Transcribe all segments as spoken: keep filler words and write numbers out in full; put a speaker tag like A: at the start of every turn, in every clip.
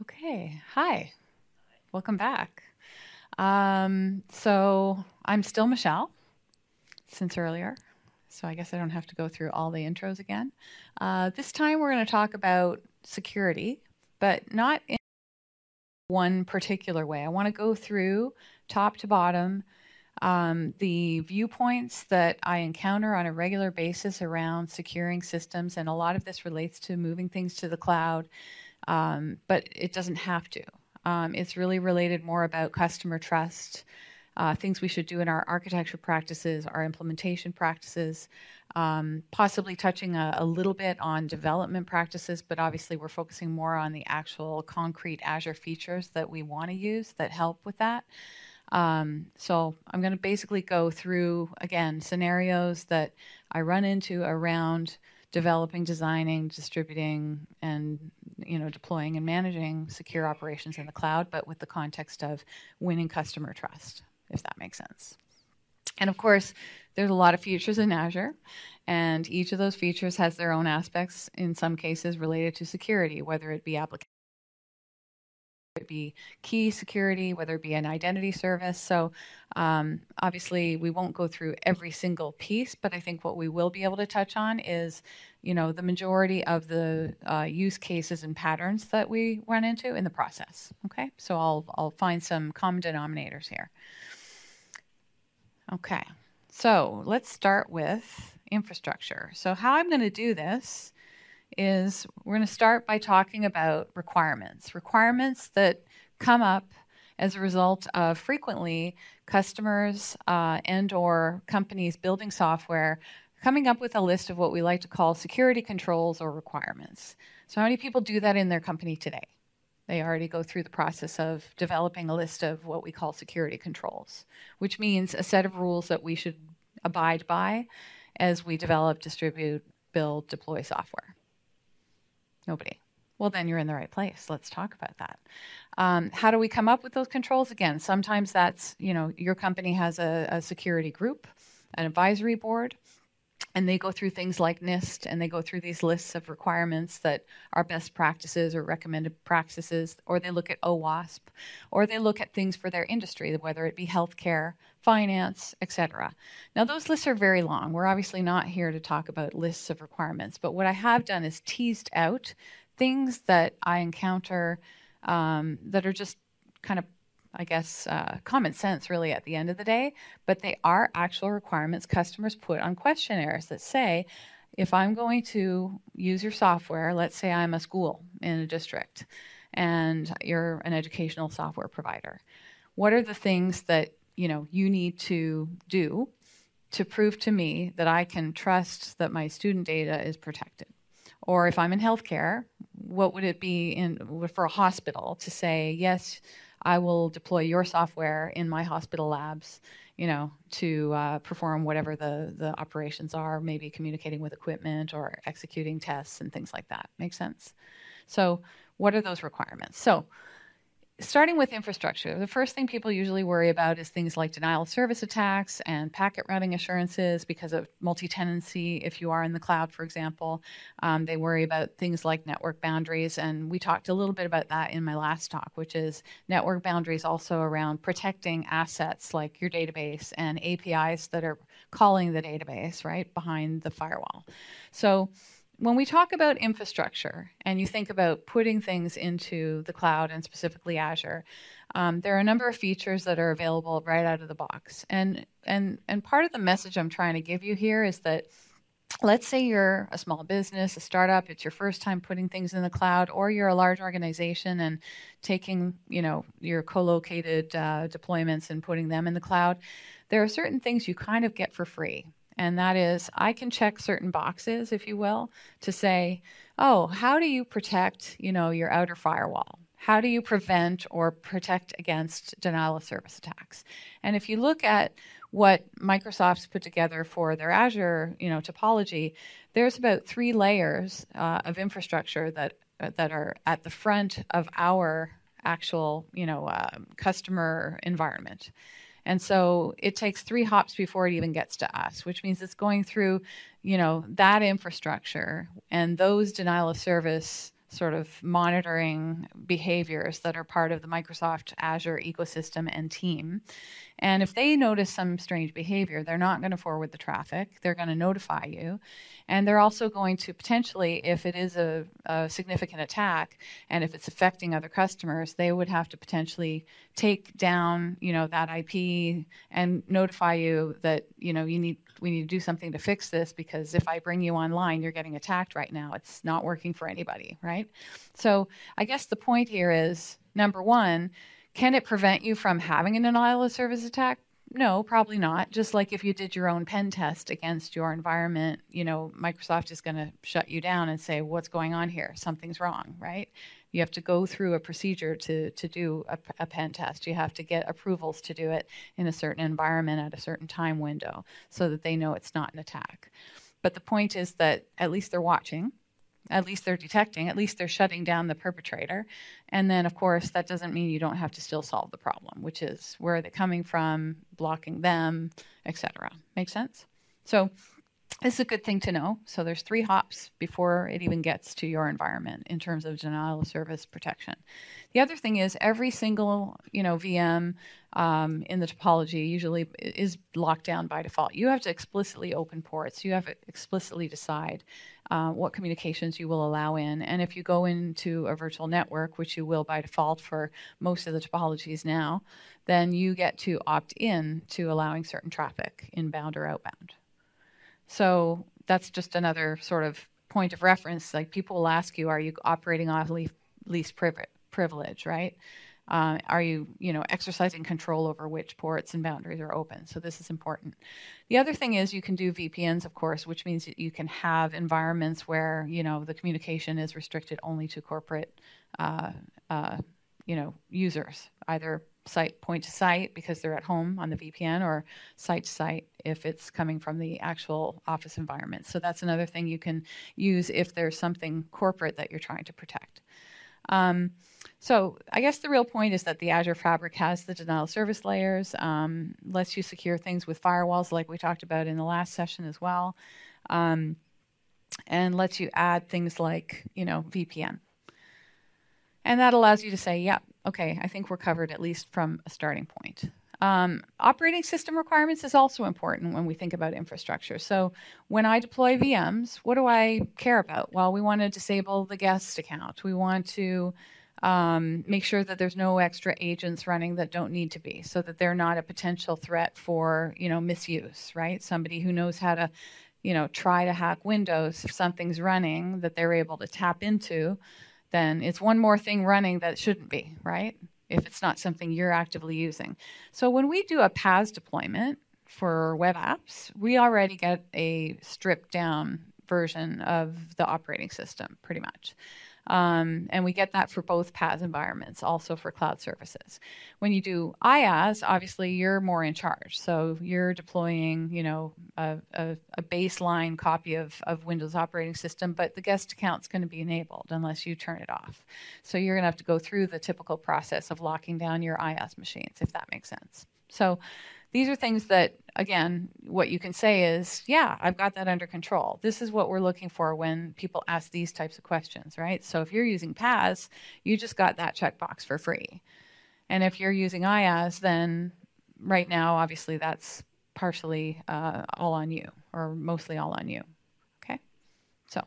A: Okay, hi, welcome back. Um, so I'm still Michelle since earlier, so I guess I don't have to go through all the intros again. Uh, this time we're going to talk about security, but not in one particular way. I want to go through top to bottom um, the viewpoints that I encounter on a regular basis around securing systems, and a lot of this relates to moving things to the cloud, um, but it doesn't have to. Um, it's really related more about customer trust, uh, things we should do in our architecture practices, our implementation practices, um, possibly touching a, a little bit on development practices, but obviously we're focusing more on the actual concrete Azure features that we want to use that help with that. Um, so I'm going to basically go through, again, scenarios that I run into around developing, designing, distributing, and you know, deploying and managing secure operations in the cloud, but with the context of winning customer trust, if that makes sense. And of course, there's a lot of features in Azure, and each of those features has their own aspects, in some cases related to security, whether it be application, it be key security, whether it be an identity service. So um, obviously we won't go through every single piece, but I think what we will be able to touch on is, you know, the majority of the uh, use cases and patterns that we run into in the process. Okay, so I'll, I'll find some common denominators here. Okay, so let's start with infrastructure. So how I'm going to do this is we're going to start by talking about requirements. Requirements that come up as a result of frequently customers uh, and or companies building software coming up with a list of what we like to call security controls or requirements. So how many people do that in their company today? They already go through the process of developing a list of what we call security controls, which means a set of rules that we should abide by as we develop, distribute, build, deploy software. Nobody. Well, then you're in the right place. Let's talk about that. Um, how do we come up with those controls? Again, sometimes that's, you know, your company has a, a security group, an advisory board, and they go through things like NIST, and they go through these lists of requirements that are best practices or recommended practices, or they look at OWASP, or they look at things for their industry, whether it be healthcare, finance, et cetera. Now, those lists are very long. We're obviously not here to talk about lists of requirements, but what I have done is teased out things that I encounter um, that are just kind of, I guess, uh, common sense really at the end of the day, but they are actual requirements customers put on questionnaires that say, if I'm going to use your software, let's say I'm a school in a district and you're an educational software provider, what are the things that you know you need to do to prove to me that I can trust that my student data is protected? Or if I'm in healthcare, what would it be in for a hospital to say, yes, I will deploy your software in my hospital labs, you know, to uh, perform whatever the, the operations are, maybe communicating with equipment or executing tests and things like that. Make sense? So what are those requirements? So starting with infrastructure, the first thing people usually worry about is things like denial of service attacks and packet routing assurances because of multi-tenancy. If you are in the cloud, for example, um, they worry about things like network boundaries. And we talked a little bit about that in my last talk, which is network boundaries also around protecting assets like your database and A P Is that are calling the database, right, behind the firewall. So when we talk about infrastructure and you think about putting things into the cloud and specifically Azure, um, there are a number of features that are available right out of the box. And, and, and part of the message I'm trying to give you here is that let's say you're a small business, a startup, it's your first time putting things in the cloud, or you're a large organization and taking, you know, your co-located uh, deployments and putting them in the cloud. There are certain things you kind of get for free. And that is, I can check certain boxes, if you will, to say, oh, how do you protect, you know, your outer firewall? How do you prevent or protect against denial of service attacks? And if you look at what Microsoft's put together for their Azure, you know, topology, there's about three layers uh, of infrastructure that uh, that are at the front of our actual, you know, uh, customer environment. And so it takes three hops before it even gets to us, which means it's going through, you know, that infrastructure and those denial of service sort of monitoring behaviors that are part of the Microsoft Azure ecosystem and team. And if they notice some strange behavior, they're not going to forward the traffic. They're going to notify you. And they're also going to potentially, if it is a, a significant attack and if it's affecting other customers, they would have to potentially take down, you know, that I P and notify you that, you know, you need we need to do something to fix this, because if I bring you online, you're getting attacked right now. It's not working for anybody, right? So I guess the point here is, number one, can it prevent you from having a denial of service attack? No, probably not. Just like if you did your own pen test against your environment, you know, Microsoft is going to shut you down and say, what's going on here? Something's wrong, right? You have to go through a procedure to, to do a, a pen test. You have to get approvals to do it in a certain environment at a certain time window so that they know it's not an attack. But the point is that at least they're watching. At least they're detecting, at least they're shutting down the perpetrator. And then, of course, that doesn't mean you don't have to still solve the problem, which is where are they coming from, blocking them, et cetera. Make sense? So this is a good thing to know. So there's three hops before it even gets to your environment in terms of denial of service protection. The other thing is every single, you know, V M um, in the topology usually is locked down by default. You have to explicitly open ports. You have to explicitly decide uh, what communications you will allow in. And if you go into a virtual network, which you will by default for most of the topologies now, then you get to opt in to allowing certain traffic inbound or outbound. So that's just another sort of point of reference. Like people will ask you, are you operating off least privilege, right? Uh, are you, you know, exercising control over which ports and boundaries are open? So this is important. The other thing is you can do V P Ns, of course, which means that you can have environments where, you know, the communication is restricted only to corporate, uh, uh, you know, users, either site point to site because they're at home on the V P N, or site to site if it's coming from the actual office environment. So that's another thing you can use if there's something corporate that you're trying to protect. Um, so I guess the real point is that the Azure Fabric has the denial of service layers, um, lets you secure things with firewalls like we talked about in the last session as well, um, and lets you add things like, you know, V P N. And that allows you to say, yeah, okay, I think we're covered at least from a starting point. Um, operating system requirements is also important when we think about infrastructure. So when I deploy V Ms, what do I care about? Well, we want to disable the guest account. We want to um, make sure that there's no extra agents running that don't need to be, so that they're not a potential threat for, you know, misuse, right? Somebody who knows how to, you know, try to hack Windows, if something's running that they're able to tap into, then it's one more thing running that shouldn't be, right? If it's not something you're actively using. So when we do a P A S deployment for web apps, we already get a stripped down version of the operating system, pretty much. Um, and we get that for both P A S environments, also for cloud services. When you do IaaS, obviously you're more in charge. So you're deploying, you know, a, a, a baseline copy of, of Windows operating system, but the guest account's going to be enabled unless you turn it off. So you're going to have to go through the typical process of locking down your IaaS machines, if that makes sense. So these are things that, again, what you can say is, yeah, I've got that under control. This is what we're looking for when people ask these types of questions, right? So if you're using P A S, you just got that checkbox for free. And if you're using IaaS, then right now, obviously, that's partially uh, all on you, or mostly all on you, okay? So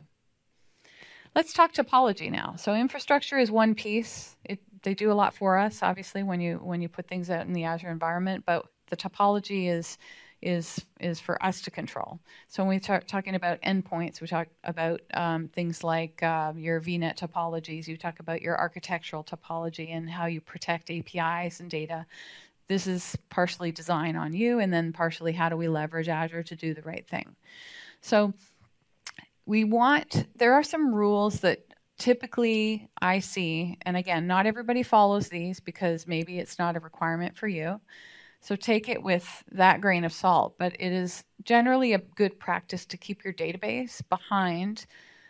A: let's talk topology now. So infrastructure is one piece. It, they do a lot for us, obviously, when you when you put things out in the Azure environment, but the topology is is is for us to control. So when we start talking about endpoints, we talk about um, things like uh, your V NET topologies. You talk about your architectural topology and how you protect A P Is and data. This is partially design on you, and then partially how do we leverage Azure to do the right thing. So we want, there are some rules that typically I see, and again, not everybody follows these because maybe it's not a requirement for you. So take it with that grain of salt, but it is generally a good practice to keep your database behind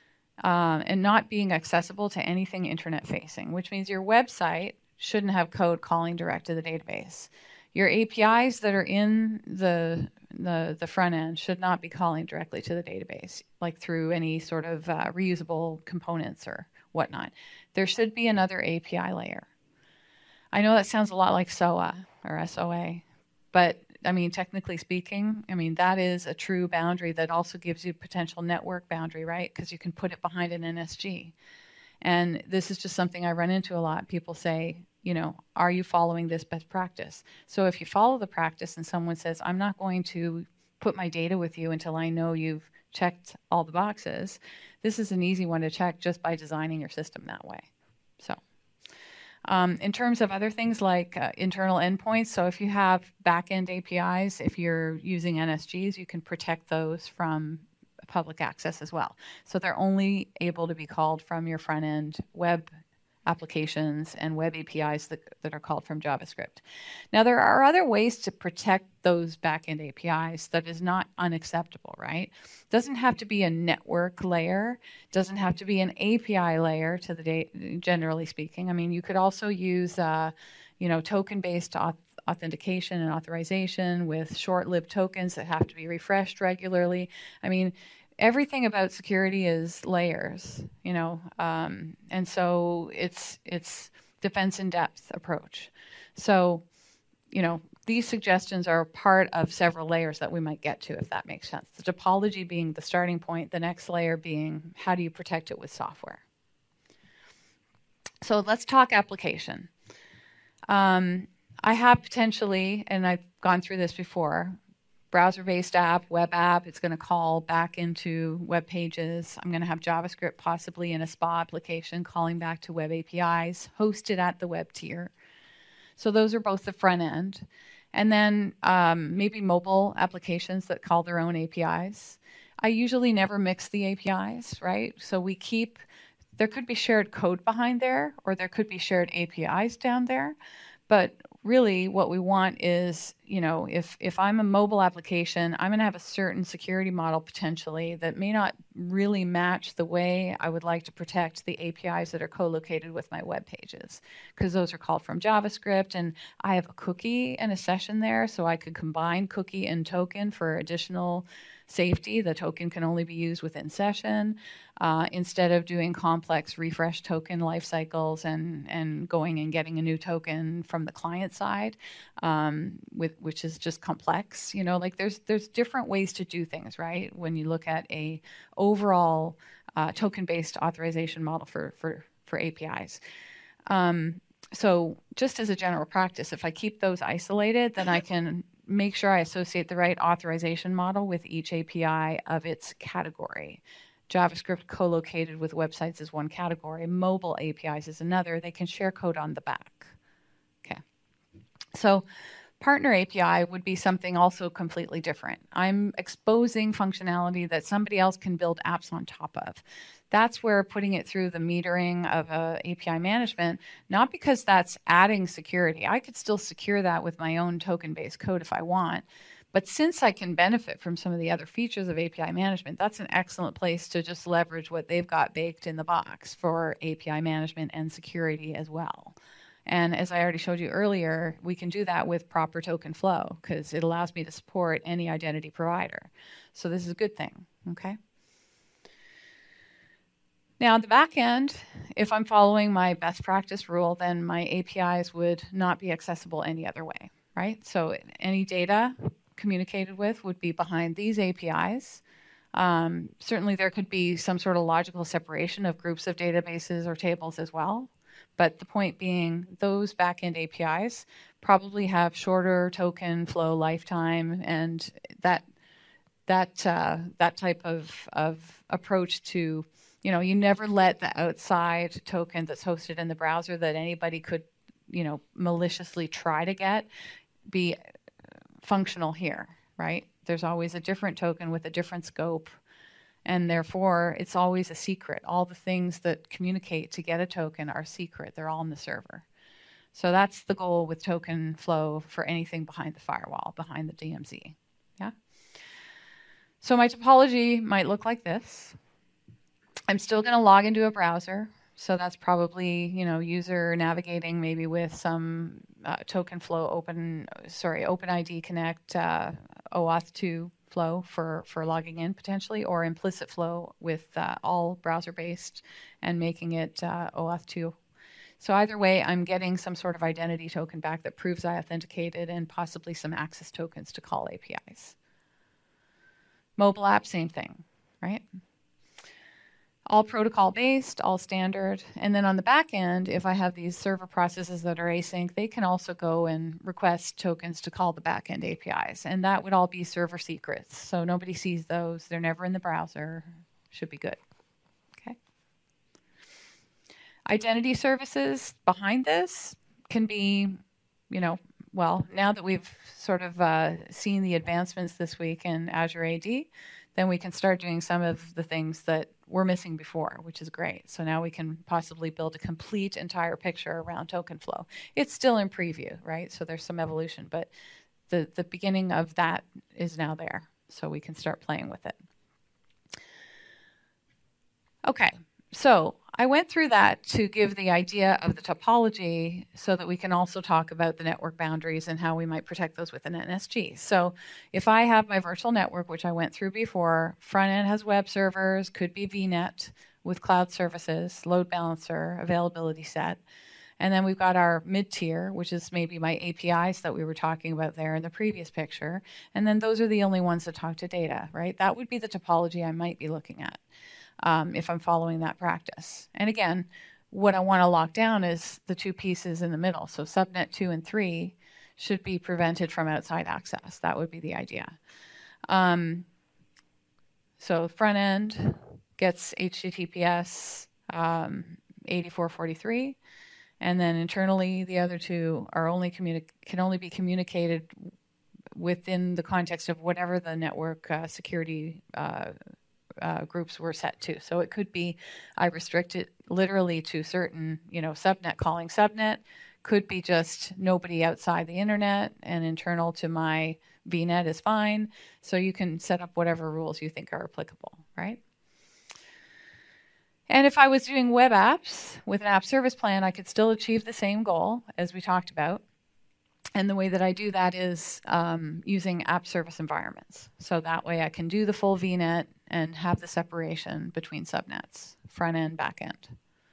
A: um, and not being accessible to anything internet facing, which means your website shouldn't have code calling direct to the database. Your A P Is that are in the, the, the front end should not be calling directly to the database, like through any sort of uh, reusable components or whatnot. There should be another A P I layer. I know that sounds a lot like S O A or S O A, but I mean, technically speaking, I mean, that is a true boundary that also gives you potential network boundary, right? Because you can put it behind an N S G. And this is just something I run into a lot. People say, you know, are you following this best practice? So if you follow the practice and someone says, I'm not going to put my data with you until I know you've checked all the boxes, this is an easy one to check just by designing your system that way. So um, in terms of other things like uh, internal endpoints, so if you have back-end A P Is, if you're using N S Gs, you can protect those from public access as well. So they're only able to be called from your front-end web applications and web A P Is that, that are called from JavaScript. Now, there are other ways to protect those back-end A P Is that is not unacceptable, right? Doesn't have to be a network layer, doesn't have to be an A P I layer to the data, generally speaking. I mean, you could also use, uh, you know, token-based auth authentication and authorization with short-lived tokens that have to be refreshed regularly. I mean, everything about security is layers, you know, um, and so it's it's defense in depth approach. So, you know, these suggestions are part of several layers that we might get to, if that makes sense. The topology being the starting point, the next layer being how do you protect it with software. So let's talk application. Um, I have potentially, and I've gone through this before, browser-based app, web app, it's going to call back into web pages. I'm going to have JavaScript possibly in a S P A application calling back to web A P Is, hosted at the web tier. So those are both the front end. And then um, maybe mobile applications that call their own A P Is. I usually never mix the A P Is, right? So we keep, there could be shared code behind there, or there could be shared A P Is down there. But really what we want is, you know, if, if I'm a mobile application, I'm going to have a certain security model potentially that may not really match the way I would like to protect the A P Is that are co-located with my web pages, because those are called from JavaScript, and I have a cookie and a session there, so I could combine cookie and token for additional safety. The token can only be used within session uh, instead of doing complex refresh token life cycles and, and going and getting a new token from the client side, um, with, which is just complex. You know, like there's there's different ways to do things, right? When you look at a overall uh, token-based authorization model for, for, for A P Is. Um, so just as a general practice, if I keep those isolated, then I can make sure I associate the right authorization model with each A P I of its category. JavaScript co-located with websites is one category. Mobile A P Is is another. They can share code on the back. Okay. So partner A P I would be something also completely different. I'm exposing functionality that somebody else can build apps on top of. That's where putting it through the metering of a A P I management, not because that's adding security. I could still secure that with my own token-based code if I want. But since I can benefit from some of the other features of A P I management, that's an excellent place to just leverage what they've got baked in the box for A P I management and security as well. And as I already showed you earlier, we can do that with proper token flow because it allows me to support any identity provider. So this is a good thing, okay? Now, on the back end, if I'm following my best practice rule, then my A P Is would not be accessible any other way, right? So any data communicated with would be behind these A P Is. Um, certainly, there could be some sort of logical separation of groups of databases or tables as well. But the point being, those back-end A P Is probably have shorter token flow lifetime, and that that uh, that type of of approach to, you know, you never let the outside token that's hosted in the browser that anybody could, you know, maliciously try to get be functional here, right? There's always a different token with a different scope, and therefore it's always a secret. All the things that communicate to get a token are secret. They're all in the server. So that's the goal with token flow for anything behind the firewall, behind the D M Z. Yeah. So my topology might look like this. I'm still going to log into a browser. So that's probably, you know, user navigating maybe with some uh, token flow open, sorry, OpenID Connect uh, OAuth two flow for, for logging in potentially, or implicit flow with uh, all browser-based and making it uh, OAuth two. So either way, I'm getting some sort of identity token back that proves I authenticated and possibly some access tokens to call A P Is. Mobile app, same thing, right? All protocol based, all standard. And then on the back end, if I have these server processes that are async, they can also go and request tokens to call the back end A P Is. And that would all be server secrets. So nobody sees those. They're never in the browser. Should be good. Okay. Identity services behind this can be, you know, well, now that we've sort of uh, seen the advancements this week in Azure A D, then we can start doing some of the things that were missing before, which is great. So now we can possibly build a complete entire picture around token flow. It's still in preview, right? So there's some evolution, but the, the beginning of that is now there. So we can start playing with it. Okay, so I went through that to give the idea of the topology so that we can also talk about the network boundaries and how we might protect those with an N S G. So if I have my virtual network, which I went through before, front end has web servers, could be V net with cloud services, load balancer, availability set. And then we've got our mid-tier, which is maybe my A P Is that we were talking about there in the previous picture. And then those are the only ones that talk to data, right? That would be the topology I might be looking at. Um, if I'm following that practice. And again, what I want to lock down is the two pieces in the middle. So subnet two and three should be prevented from outside access. That would be the idea. Um, so front end gets H T T P S um, eighty-four forty-three, and then internally the other two are only communi- can only be communicated within the context of whatever the network uh, security uh, Uh, groups were set to. So it could be I restrict it literally to certain, you know, subnet calling subnet, could be just nobody outside the internet, and internal to my V net is fine. So you can set up whatever rules you think are applicable, right? And if I was doing web apps with an app service plan, I could still achieve the same goal as we talked about. And the way that I do that is um, using app service environments. So that way I can do the full V net and have the separation between subnets, front end, back end.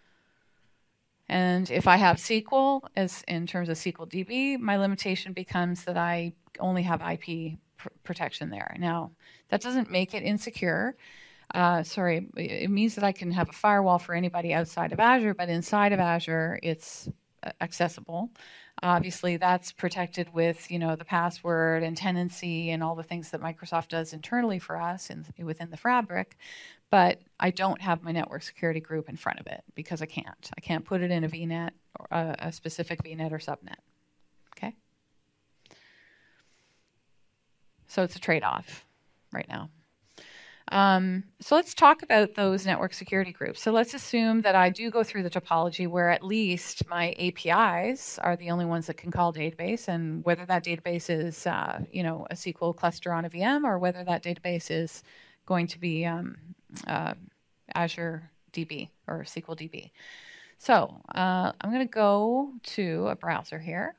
A: And if I have S Q L, as in terms of S Q L D B, my limitation becomes that I only have I P pr- protection there. Now, that doesn't make it insecure. Uh, sorry, it means that I can have a firewall for anybody outside of Azure, but inside of Azure, it's accessible. Obviously, that's protected with, you know, the password and tenancy and all the things that Microsoft does internally for us and within the fabric. But I don't have my network security group in front of it because I can't. I can't put it in a V net, or a, a specific V net or subnet. Okay? So it's a trade-off right now. Um, so let's talk about those network security groups. So let's assume that I do go through the topology where at least my A P Is are the only ones that can call database, and whether that database is, uh, you know, a S Q L cluster on a V M, or whether that database is going to be um, uh, Azure D B or S Q L D B. So uh, I'm going to go to a browser here.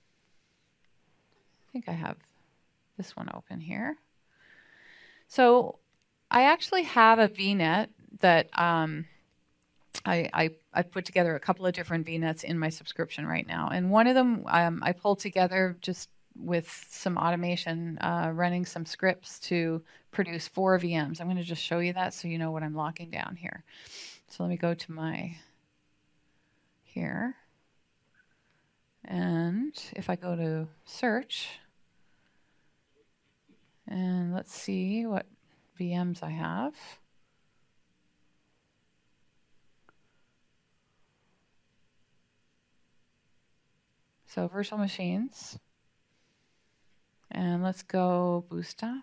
A: I think I have this one open here. So I actually have a V net that um, I, I, I put together a couple of different V nets in my subscription right now. And one of them um, I pulled together just with some automation, uh, running some scripts to produce four V Ms. I'm going to just show you that so you know what I'm locking down here. So let me go to my here. And if I go to search, and let's see what V Ms I have. So virtual machines. And let's go Boosta.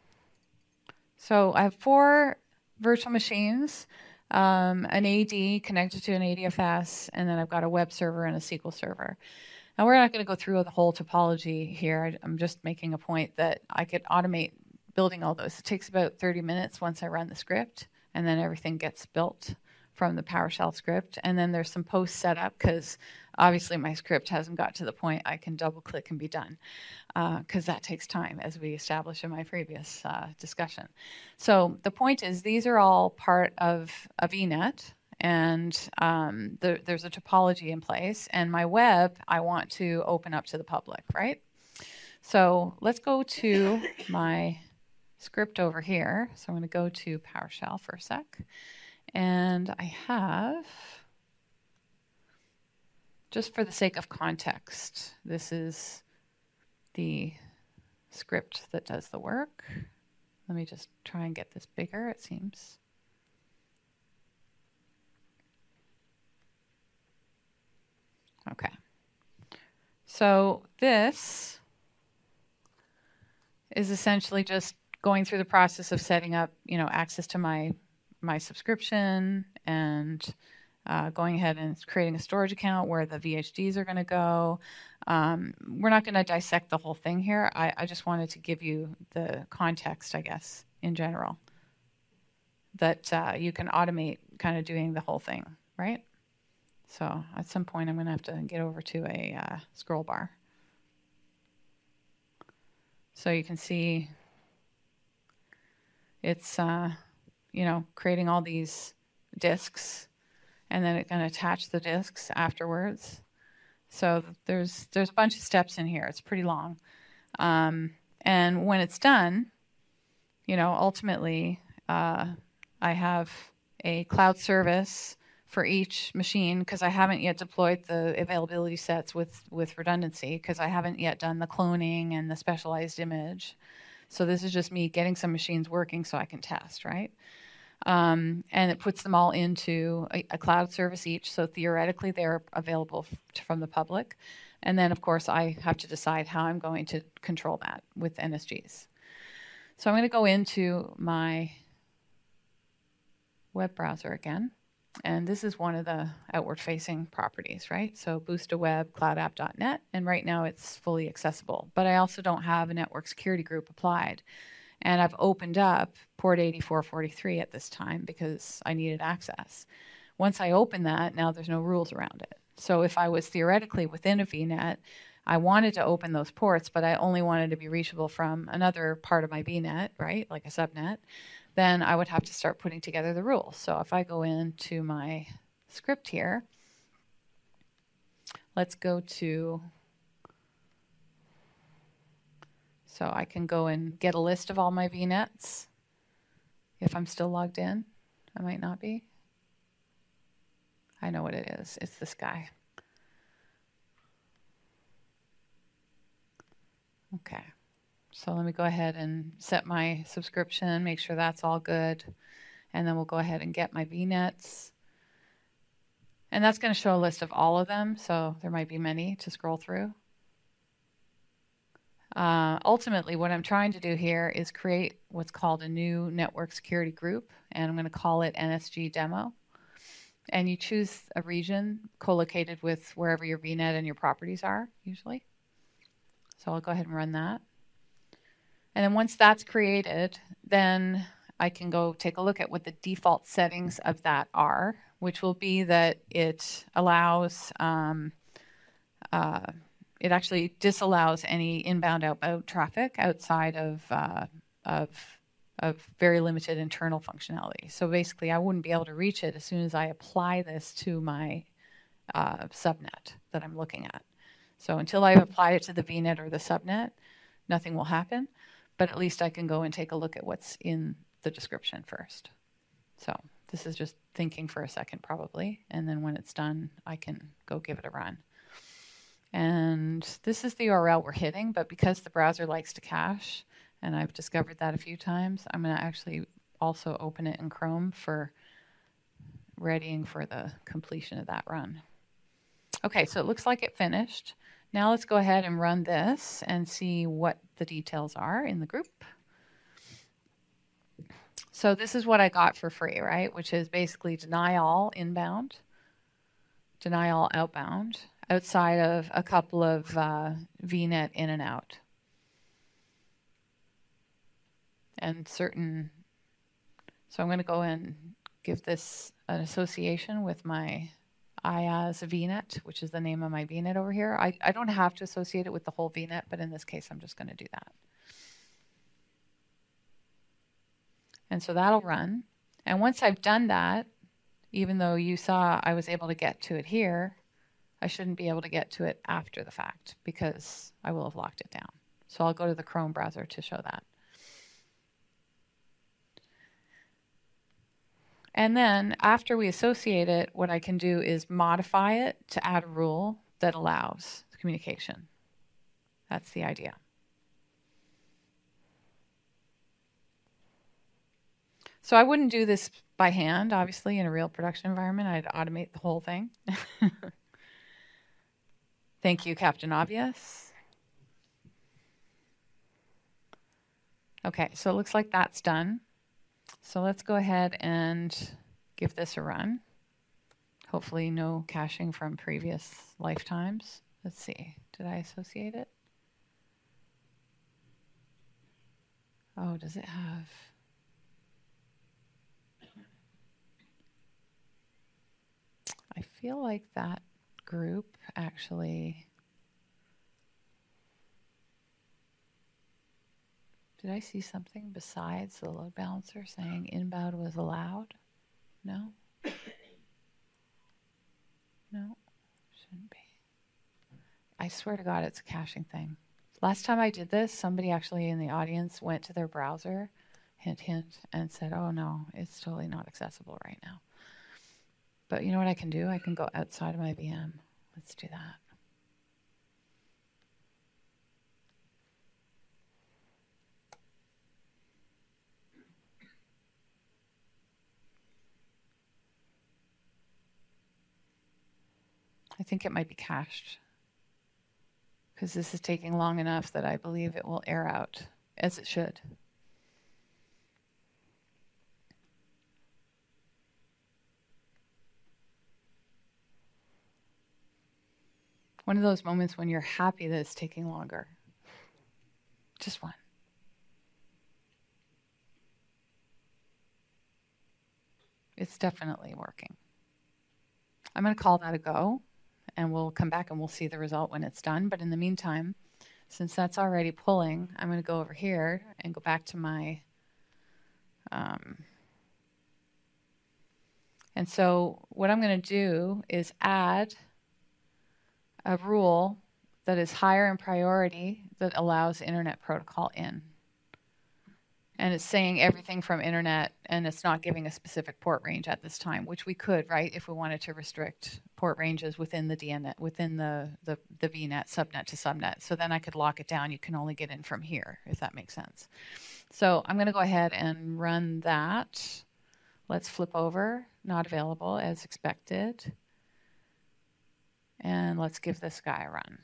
A: So I have four virtual machines, um, an A D connected to an A D F S, and then I've got a web server and a S Q L server. Now we're not going to go through the whole topology here. I'm just making a point that I could automate building all those. It takes about thirty minutes once I run the script, and then everything gets built from the PowerShell script. And then there's some post setup because Obviously, my script hasn't got to the point I can double click and be done, because uh, that takes time, as we established in my previous uh, discussion. So the point is, these are all part of a V net, and um, the, there's a topology in place, and my web I want to open up to the public, right? So let's go to my script over here. So I'm going to go to PowerShell for a sec, and I have, just for the sake of context, this is the script that does the work. Let me just try and get this bigger, it seems. Okay. So this is essentially just going through the process of setting up, you know, access to my my subscription, and uh, going ahead and creating a storage account where the V H Ds are going to go. Um, we're not going to dissect the whole thing here. I, I just wanted to give you the context, I guess, in general, that uh, you can automate kind of doing the whole thing, right? So at some point, I'm going to have to get over to a uh, scroll bar. So you can see it's, uh, you know, creating all these disks, and then it's going to attach the disks afterwards. So there's there's a bunch of steps in here. It's pretty long. Um, and when it's done, you know, ultimately, uh, I have a cloud service for each machine, because I haven't yet deployed the availability sets with, with redundancy, because I haven't yet done the cloning and the specialized image. So this is just me getting some machines working so I can test, right? Um, and it puts them all into a, a cloud service each, so theoretically they're available f- from the public. And then, of course, I have to decide how I'm going to control that with N S Gs. So I'm going to go into my web browser again. And this is one of the outward-facing properties, right? So BoostaWeb, CloudApp dot net, and right now it's fully accessible. But I also don't have a network security group applied. And I've opened up port eighty-four forty-three at this time because I needed access. Once I open that, now there's no rules around it. So if I was theoretically within a V net, I wanted to open those ports, but I only wanted to be reachable from another part of my V net, right, like a subnet, then I would have to start putting together the rules. So if I go into my script here, let's go to, so I can go and get a list of all my V nets. If I'm still logged in, I might not be. I know what it is. It's this guy. Okay. So let me go ahead and set my subscription, make sure that's all good. And then we'll go ahead and get my V nets. And that's going to show a list of all of them, so there might be many to scroll through. Uh, ultimately, what I'm trying to do here is create what's called a new network security group, and I'm going to call it N S G demo. And you choose a region co-located with wherever your V net and your properties are, usually. So I'll go ahead and run that. And then once that's created, then I can go take a look at what the default settings of that are, which will be that it allows, um, uh, it actually disallows any inbound, outbound traffic outside of, uh, of, of very limited internal functionality. So basically, I wouldn't be able to reach it as soon as I apply this to my uh, subnet that I'm looking at. So until I've applied it to the V net or the subnet, nothing will happen. But at least I can go and take a look at what's in the description first. So this is just thinking for a second probably, and then when it's done, I can go give it a run. And this is the U R L we're hitting, but because the browser likes to cache, and I've discovered that a few times, I'm going to actually also open it in Chrome for readying for the completion of that run. Okay, so it looks like it finished. Now let's go ahead and run this and see what the details are in the group. So this is what I got for free, right? Which is basically deny all inbound, deny all outbound, outside of a couple of uh, V net in and out. And certain, so I'm going to go and give this an association with my I as a V net, which is the name of my V net over here. I, I don't have to associate it with the whole V net, but in this case, I'm just going to do that. And so that'll run. And once I've done that, even though you saw I was able to get to it here, I shouldn't be able to get to it after the fact because I will have locked it down. So I'll go to the Chrome browser to show that. And then after we associate it, what I can do is modify it to add a rule that allows communication. That's the idea. So I wouldn't do this by hand, obviously, in a real production environment. I'd automate the whole thing. Thank you, Captain Obvious. Okay, so it looks like that's done. So let's go ahead and give this a run. Hopefully no caching from previous lifetimes. Let's see, did I associate it? Oh, does it have... I feel like that group actually... Did I see something besides the load balancer saying inbound was allowed? No? No? Shouldn't be. I swear to God, it's a caching thing. Last time I did this, somebody actually in the audience went to their browser, hint, hint, and said, oh no, it's totally not accessible right now. But you know what I can do? I can go outside of my V M. Let's do that. I think it might be cached because this is taking long enough that I believe it will air out as it should. One of those moments when you're happy that it's taking longer. Just one. It's definitely working. I'm going to call that a go, and we'll come back and we'll see the result when it's done. But in the meantime, since that's already pulling, I'm going to go over here and go back to my... Um, and so what I'm going to do is add a rule that is higher in priority that allows Internet Protocol in. And it's saying everything from Internet, and it's not giving a specific port range at this time, which we could, right, if we wanted to restrict port ranges within the D N net, within the, the, the V net, subnet to subnet. So then I could lock it down. You can only get in from here, if that makes sense. So I'm going to go ahead and run that. Let's flip over, not available as expected. And let's give this guy a run.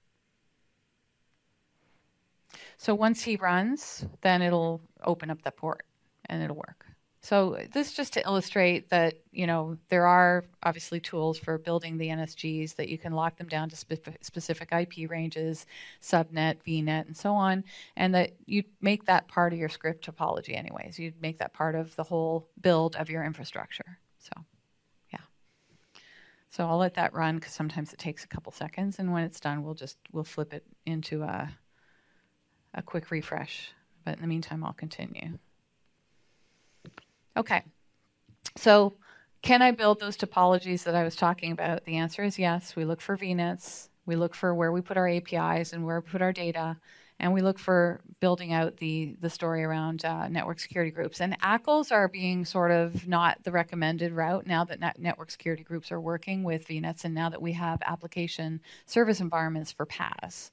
A: So once he runs, then it'll open up the port and it'll work. So this is just to illustrate that, you know, there are obviously tools for building the N S Gs that you can lock them down to spe- specific I P ranges, subnet, V net, and so on, and that you make that part of your script topology anyways. You'd make that part of the whole build of your infrastructure. So, yeah. So I'll let that run because sometimes it takes a couple seconds, and when it's done, we'll just we'll flip it into a a quick refresh. But in the meantime, I'll continue. Okay. So can I build those topologies that I was talking about? The answer is yes. We look for V nets. We look for where we put our A P Is and where we put our data. And we look for building out the, the story around uh, network security groups. And A C Ls are being sort of not the recommended route now that net network security groups are working with V nets and now that we have application service environments for P A S.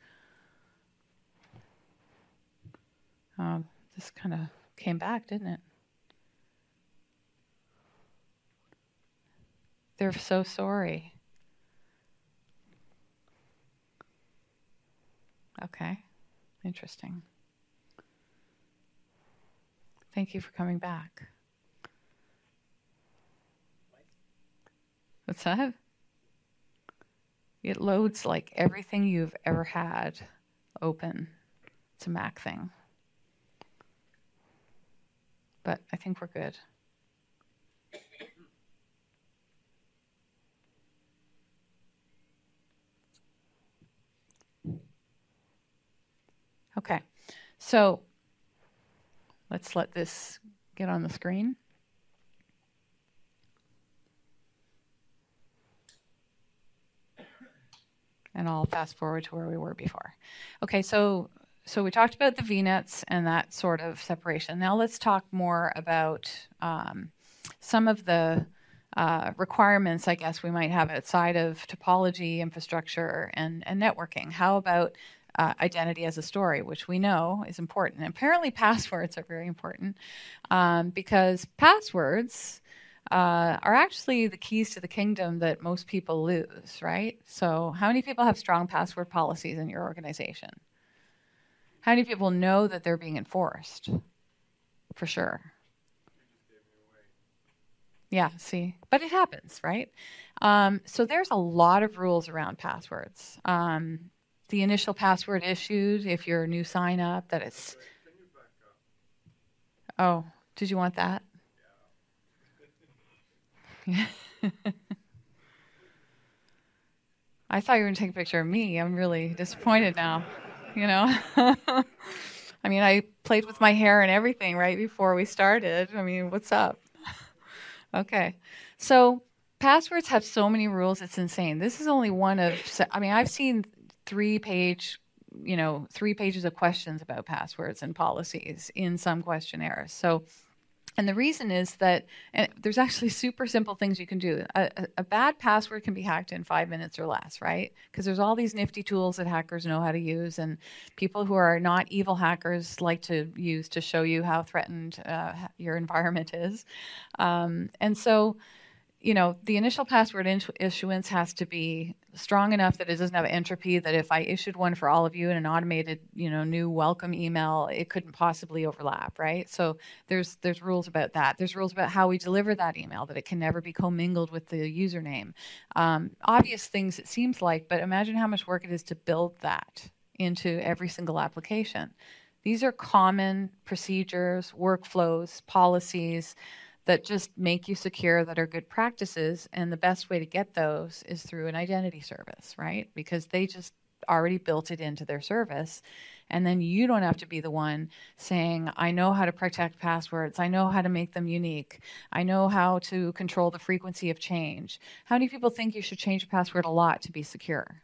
A: Um, this kind of came back, didn't it? They're so sorry. Okay, interesting. Thank you for coming back. What's that? It loads like everything you've ever had open. It's a Mac thing. But I think we're good. Okay. So let's let this get on the screen. And I'll fast forward to where we were before. Okay, so so we talked about the V NETs and that sort of separation. Now let's talk more about um, some of the uh, requirements, I guess, we might have outside of topology, infrastructure, and, and networking. How about uh, identity as a story, which we know is important. And apparently passwords are very important um, because passwords uh, are actually the keys to the kingdom that most people lose, right? So how many people have strong password policies in your organization? How many people know that they're being enforced? For sure. Yeah, see, but it happens, right? Um, so there's a lot of rules around passwords. Um, the initial password issued, if you're a new sign up, that it's... Oh, did you want that? Yeah. I thought you were going to take a picture of me. I'm really disappointed now, you know? I mean, I played with my hair and everything right before we started. I mean, what's up? Okay. So passwords have so many rules, it's insane. This is only one of, I mean, I've seen three page, you know, three pages of questions about passwords and policies in some questionnaires. So, and the reason is that and there's actually super simple things you can do. A, a, a bad password can be hacked in five minutes or less, right? Because there's all these nifty tools that hackers know how to use, and people who are not evil hackers like to use to show you how threatened uh, your environment is. Um, and so, you know, the initial password issuance has to be strong enough that it doesn't have entropy, that if I issued one for all of you in an automated, you know, new welcome email, it couldn't possibly overlap, right? So there's there's rules about that. There's rules about how we deliver that email, that it can never be commingled with the username. Um, obvious things it seems like, but imagine how much work it is to build that into every single application. These are common procedures, workflows, policies that just make you secure, that are good practices. And the best way to get those is through an identity service, right? Because they just already built it into their service. And then you don't have to be the one saying, I know how to protect passwords. I know how to make them unique. I know how to control the frequency of change. How many people think you should change a password a lot to be secure?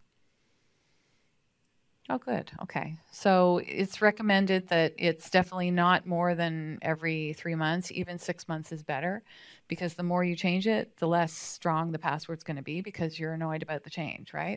A: Oh, good. Okay. So it's recommended that it's definitely not more than every three months. Even six months is better, because the more you change it, the less strong the password's going to be, because you're annoyed about the change, right?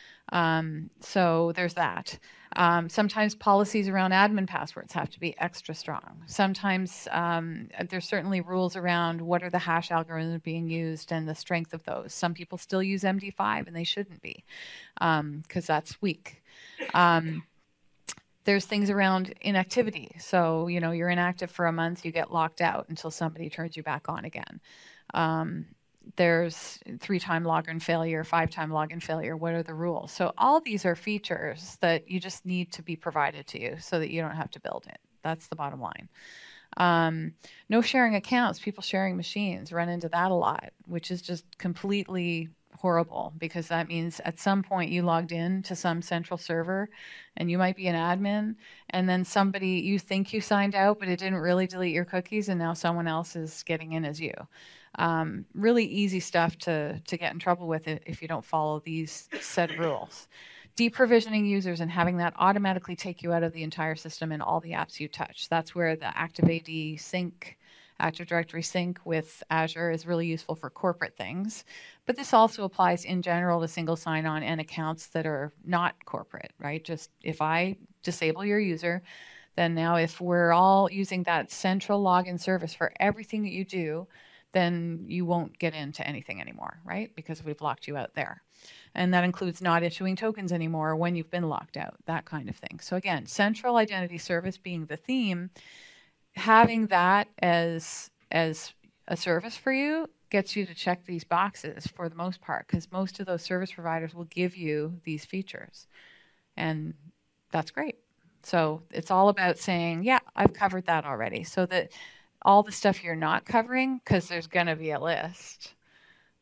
A: Um, so there's that. Um, sometimes policies around admin passwords have to be extra strong. Sometimes um, there's certainly rules around what are the hash algorithms being used and the strength of those. Some people still use M D five, and they shouldn't be, because um, that's weak. Um, there's things around inactivity. So, you know, you're inactive for a month, you get locked out until somebody turns you back on again. Um, there's three-time login failure, five-time login failure. What are the rules? So all these are features that you just need to be provided to you so that you don't have to build it. That's the bottom line. Um, no sharing accounts, people sharing machines, run into that a lot, which is just completely horrible, because that means at some point you logged in to some central server and you might be an admin, and then somebody, you think you signed out, but it didn't really delete your cookies, and now someone else is getting in as you. Um, really easy stuff to, to get in trouble with it if you don't follow these set of rules. Deprovisioning users and having that automatically take you out of the entire system and all the apps you touch. That's where the ActiveAD sync, Active Directory sync with Azure is really useful for corporate things. But this also applies in general to single sign-on and accounts that are not corporate, right? Just if I disable your user, then now if we're all using that central login service for everything that you do, then you won't get into anything anymore, right? Because we've locked you out there. And that includes not issuing tokens anymore when you've been locked out, that kind of thing. So again, central identity service being the theme, having that as, as a service for you gets you to check these boxes for the most part, because most of those service providers will give you these features. And that's great. So it's all about saying, yeah, I've covered that already. So that all the stuff you're not covering, because there's going to be a list,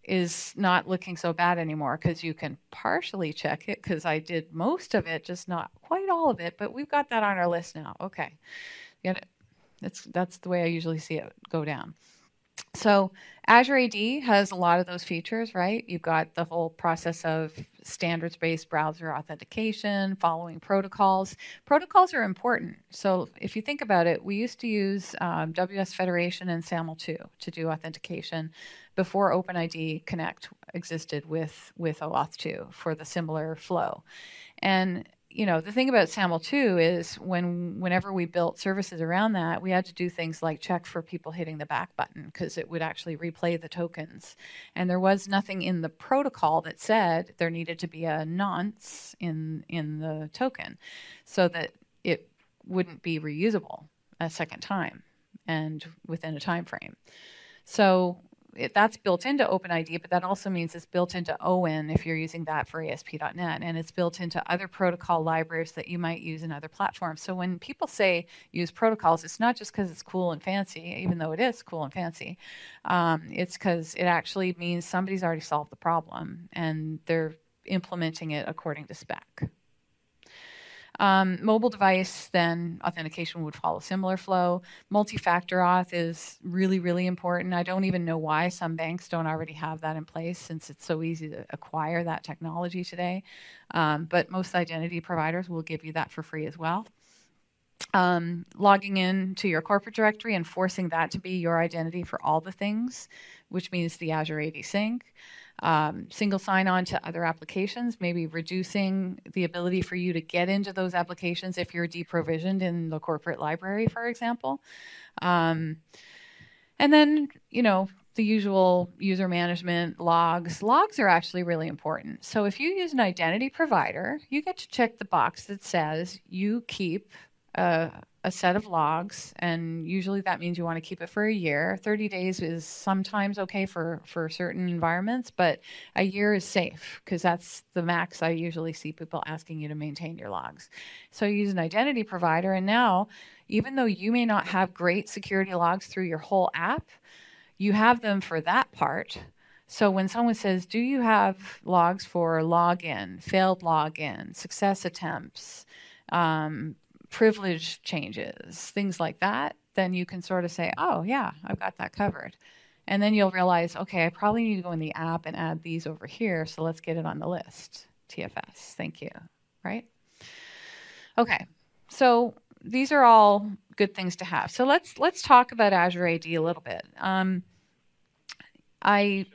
A: is not looking so bad anymore because you can partially check it, because I did most of it, just not quite all of it, but we've got that on our list now. Okay. Get it? That's, that's the way I usually see it go down. So Azure A D has a lot of those features, right? You've got the whole process of standards-based browser authentication, following protocols. Protocols are important. So if you think about it, we used to use um, W S Federation and SAML two to do authentication before OpenID Connect existed with, with OAuth two for the similar flow. And you know, the thing about SAML two is when whenever we built services around that, we had to do things like check for people hitting the back button, because it would actually replay the tokens. And there was nothing in the protocol that said there needed to be a nonce in, in the token so that it wouldn't be reusable a second time and within a time frame. So It, that's built into OpenID, but that also means it's built into O N if you're using that for A S P dot net, and it's built into other protocol libraries that you might use in other platforms. So when people say use protocols, it's not just because it's cool and fancy, even though it is cool and fancy. Um, it's because it actually means somebody's already solved the problem, and they're implementing it according to spec. Um, mobile device, then authentication would follow similar flow. Multi-factor auth is really, really important. I don't even know why some banks don't already have that in place, since it's so easy to acquire that technology today. Um, but most identity providers will give you that for free as well. Um, logging in to your corporate directory and forcing that to be your identity for all the things, which means the Azure A D Sync. Um, single sign-on to other applications, maybe reducing the ability for you to get into those applications if you're deprovisioned in the corporate library, for example. Um, and then, you know, the usual user management, logs. Logs are actually really important. So if you use an identity provider, you get to check the box that says you keep a, a set of logs, and usually that means you want to keep it for a year. thirty days is sometimes okay for, for certain environments, but a year is safe, because that's the max I usually see people asking you to maintain your logs. So you use an identity provider, and now, even though you may not have great security logs through your whole app, you have them for that part. So when someone says, do you have logs for login, failed login, success attempts, um, privilege changes, things like that, then you can sort of say, oh yeah, I've got that covered. And then you'll realize, okay, I probably need to go in the app and add these over here, so let's get it on the list. T F S, thank you, right? Okay, so these are all good things to have. So let's let's talk about Azure A D a little bit. Um, I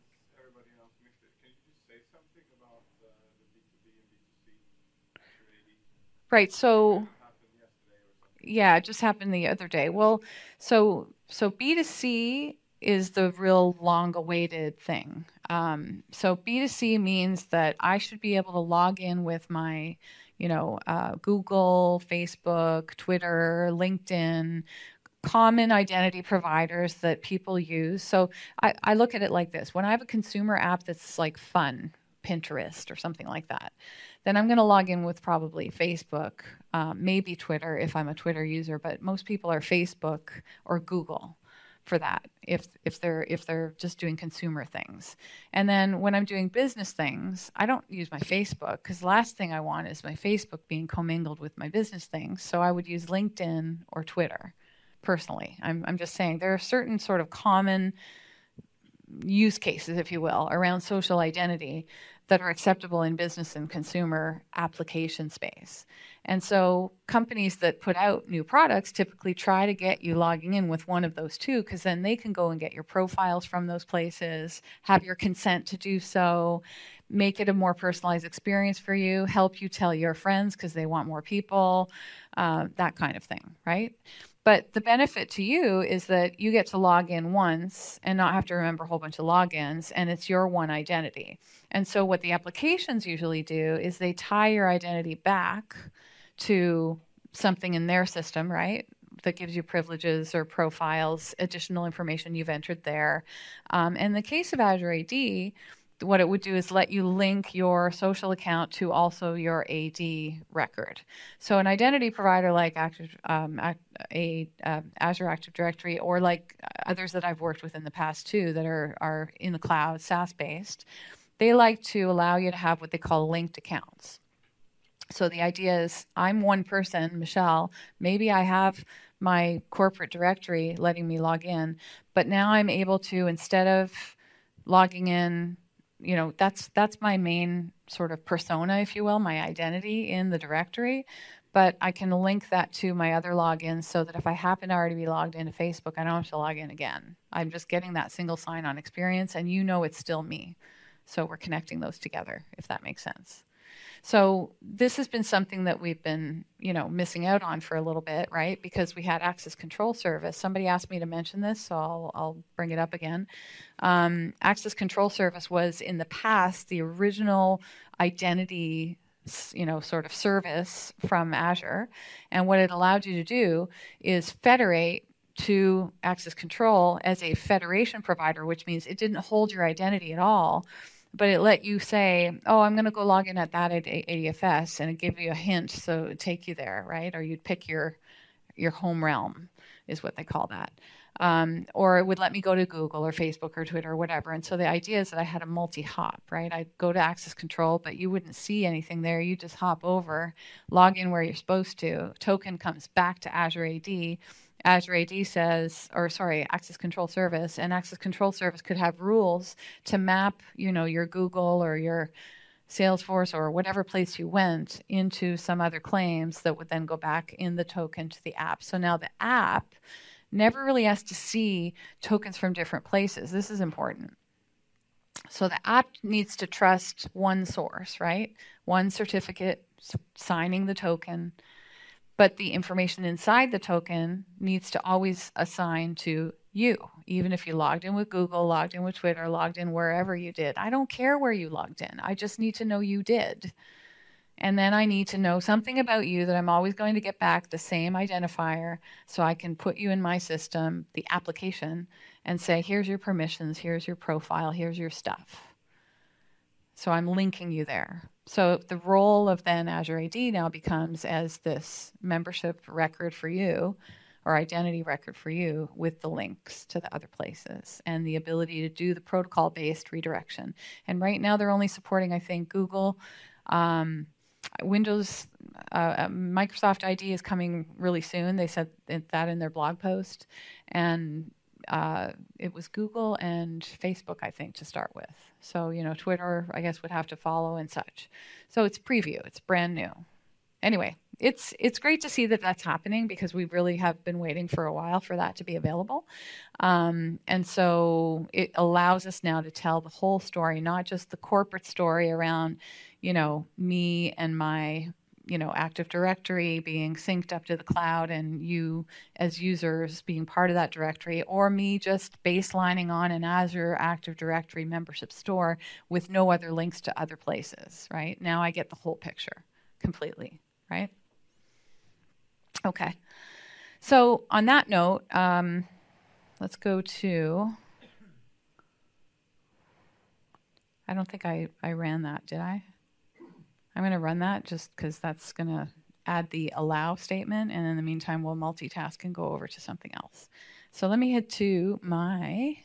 A: right, so yeah, it just happened the other day. Well, so so B two C is the real long-awaited thing. Um, so B two C means that I should be able to log in with my, you know, uh, Google, Facebook, Twitter, LinkedIn, common identity providers that people use. So I, I look at it like this. When I have a consumer app that's like fun, Pinterest or something like that, then I'm going to log in with probably Facebook, um, maybe Twitter if I'm a Twitter user, but most people are Facebook or Google for that if if they're if they're just doing consumer things. And then when I'm doing business things, I don't use my Facebook, because the last thing I want is my Facebook being commingled with my business things. So I would use LinkedIn or Twitter personally. I'm I'm just saying there are certain sort of common use cases, if you will, around social identity that are acceptable in business and consumer application space. And so companies that put out new products typically try to get you logging in with one of those two, because then they can go and get your profiles from those places, have your consent to do so, make it a more personalized experience for you, help you tell your friends because they want more people, uh, that kind of thing, right? But the benefit to you is that you get to log in once and not have to remember a whole bunch of logins, and it's your one identity. And so what the applications usually do is they tie your identity back to something in their system, right, that gives you privileges or profiles, additional information you've entered there. Um, in the case of Azure A D, what it would do is let you link your social account to also your A D record. So an identity provider like Active, um, a, uh, Azure Active Directory, or like others that I've worked with in the past too that are, are in the cloud, SaaS-based, they like to allow you to have what they call linked accounts. So the idea is I'm one person, Michelle, maybe I have my corporate directory letting me log in, but now I'm able to, instead of logging in, you know, that's that's my main sort of persona, if you will, my identity in the directory, but I can link that to my other logins so that if I happen to already be logged into Facebook, I don't have to log in again. I'm just getting that single sign-on experience, and you know it's still me. So we're connecting those together, if that makes sense. So this has been something that we've been, you know, missing out on for a little bit, right? Because we had Access Control Service. Somebody asked me to mention this, so I'll, I'll bring it up again. Um, Access Control Service was in the past the original identity, you know, sort of service from Azure. And what it allowed you to do is federate to Access Control as a federation provider, which means it didn't hold your identity at all. But it let you say, oh, I'm going to go log in at that A D F S, and it gave you a hint, so it would take you there, right? Or you'd pick your your home realm, is what they call that. Um, or it would let me go to Google or Facebook or Twitter or whatever. And so the idea is that I had a multi-hop, right? I'd go to Access Control, but you wouldn't see anything there. You just hop over, log in where you're supposed to. Token comes back to Azure A D. Azure A D says, or sorry, Access Control Service, and Access Control Service could have rules to map, you know, your Google or your Salesforce or whatever place you went into some other claims that would then go back in the token to the app. So now the app never really has to see tokens from different places. This is important. So the app needs to trust one source, right? One certificate signing the token. But the information inside the token needs to always assign to you, even if you logged in with Google, logged in with Twitter, logged in wherever you did. I don't care where you logged in. I just need to know you did. And then I need to know something about you that I'm always going to get back the same identifier so I can put you in my system, the application, and say, here's your permissions, here's your profile, here's your stuff. So I'm linking you there. So the role of then Azure A D now becomes as this membership record for you or identity record for you with the links to the other places and the ability to do the protocol-based redirection. And right now they're only supporting, I think, Google. Um, Windows, uh, Microsoft I D is coming really soon. They said that in their blog post. And Uh, it was Google and Facebook, I think, to start with. So, you know, Twitter, I guess, would have to follow and such. So it's preview. It's brand new. Anyway, it's it's great to see that that's happening because we really have been waiting for a while for that to be available. Um, and so it allows us now to tell the whole story, not just the corporate story around, you know, me and my you know, Active Directory being synced up to the cloud and you as users being part of that directory, or me just baselining on an Azure Active Directory membership store with no other links to other places, right? Now I get the whole picture completely, right? Okay. So on that note, um, let's go to, I don't think I, I ran that, did I? I'm going to run that just because that's going to add the allow statement. And in the meantime, we'll multitask and go over to something else. So let me head to my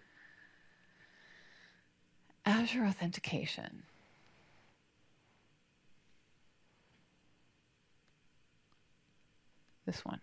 A: Azure Authentication. This one.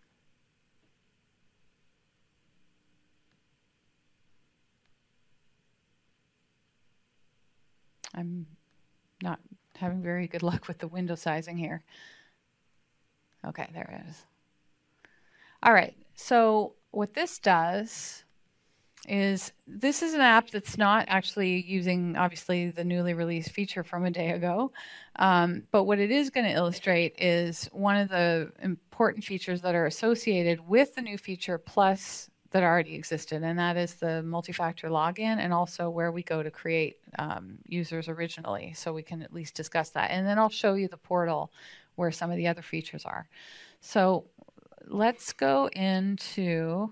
A: I'm not having very good luck with the window sizing here. Okay, there it is. All right, so what this does is this is an app that's not actually using, obviously, the newly released feature from a day ago. Um, but what it is going to illustrate is one of the important features that are associated with the new feature plus that already existed, and that is the multi-factor login and also where we go to create um, users originally, so we can at least discuss that. And then I'll show you the portal where some of the other features are. So let's go into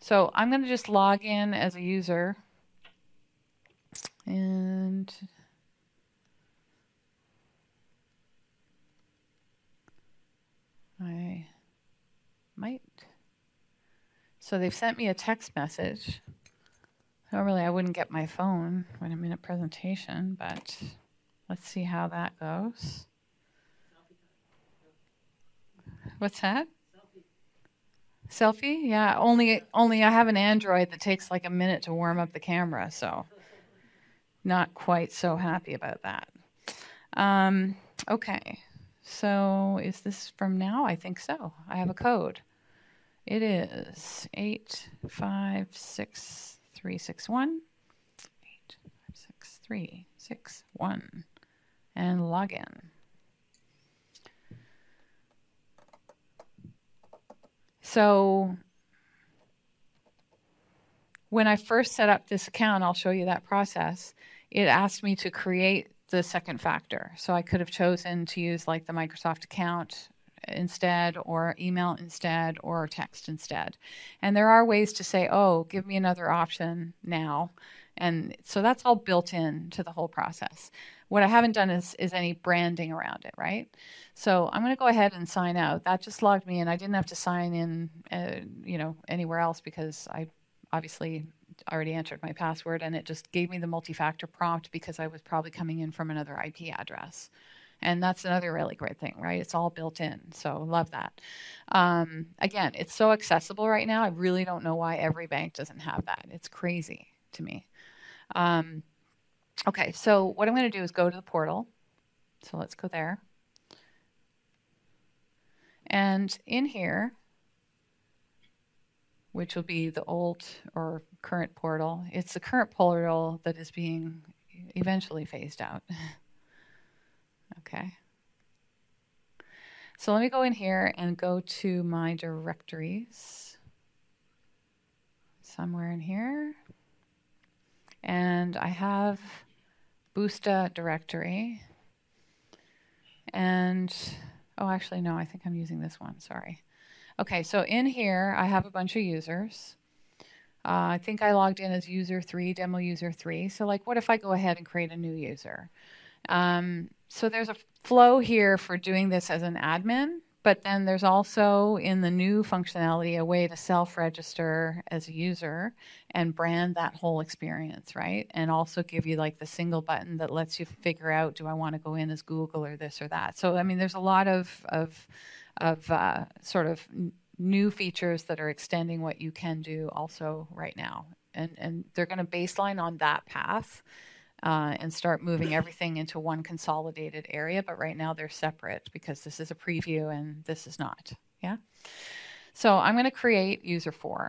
A: So I'm going to just log in as a user. And I might. So they've sent me a text message. Normally I wouldn't get my phone when I'm in a presentation, but let's see how that goes. What's that? Selfie. Selfie? Yeah, only only I have an Android that takes like a minute to warm up the camera, so not quite so happy about that. Um, okay, so is this from now? I think so. I have a code. It is eight five six three six one. eight five six three six one. And login. So when I first set up this account, I'll show you that process. It asked me to create the second factor. So I could have chosen to use like the Microsoft account instead, or email instead, or text instead. And there are ways to say, oh, give me another option now. And so that's all built in to the whole process. What I haven't done is, is any branding around it, right? So I'm going to go ahead and sign out. That just logged me in. I didn't have to sign in, uh, you know, anywhere else because I obviously already entered my password, and it just gave me the multi-factor prompt because I was probably coming in from another I P address. And that's another really great thing, right? It's all built in. So love that. Um, again, it's so accessible right now. I really don't know why every bank doesn't have that. It's crazy to me. Um, okay, so what I'm going to do is go to the portal. So let's go there. And in here, which will be the old or current portal, it's the current portal that is being eventually phased out. Okay. So let me go in here and go to my directories. Somewhere in here. And I have Boosta directory. And, oh, actually, no, I think I'm using this one. Sorry. Okay, so in here, I have a bunch of users. Uh, I think I logged in as user three, demo user three. So, like, what if I go ahead and create a new user? Um, so there's a flow here for doing this as an admin, but then there's also in the new functionality a way to self-register as a user and brand that whole experience, right? And also give you like the single button that lets you figure out, do I want to go in as Google or this or that? So, I mean, there's a lot of, of, of uh, sort of new features that are extending what you can do also right now. And, and they're going to baseline on that path. Uh, and start moving everything into one consolidated area. But right now they're separate because this is a preview and this is not. Yeah. So I'm going to create user four.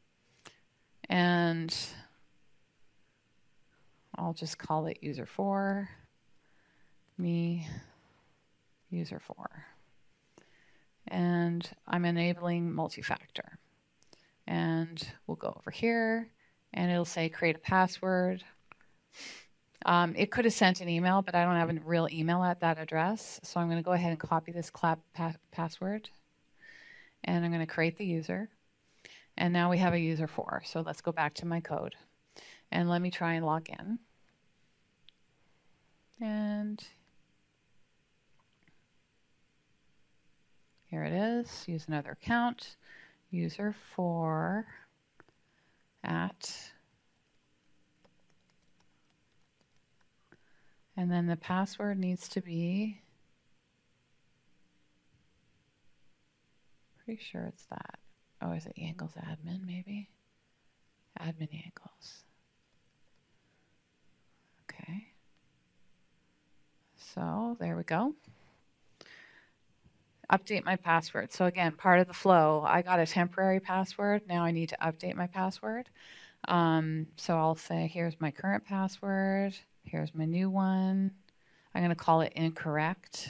A: And I'll just call it user four. Me, user four. And I'm enabling multi-factor. And we'll go over here and it'll say create a password. Um, it could have sent an email, but I don't have a real email at that address. So I'm going to go ahead and copy this clap pa password. And I'm going to create the user. And now we have a user four. So let's go back to my code. And let me try and log in. And here it is. Use another account. User four at... And then the password needs to be, pretty sure it's that. Oh, is it Yangles admin maybe? Admin Yangles. Okay. So there we go. Update my password. So again, part of the flow, I got a temporary password. Now I need to update my password. Um, so I'll say, here's my current password. Here's my new one. I'm going to call it incorrect.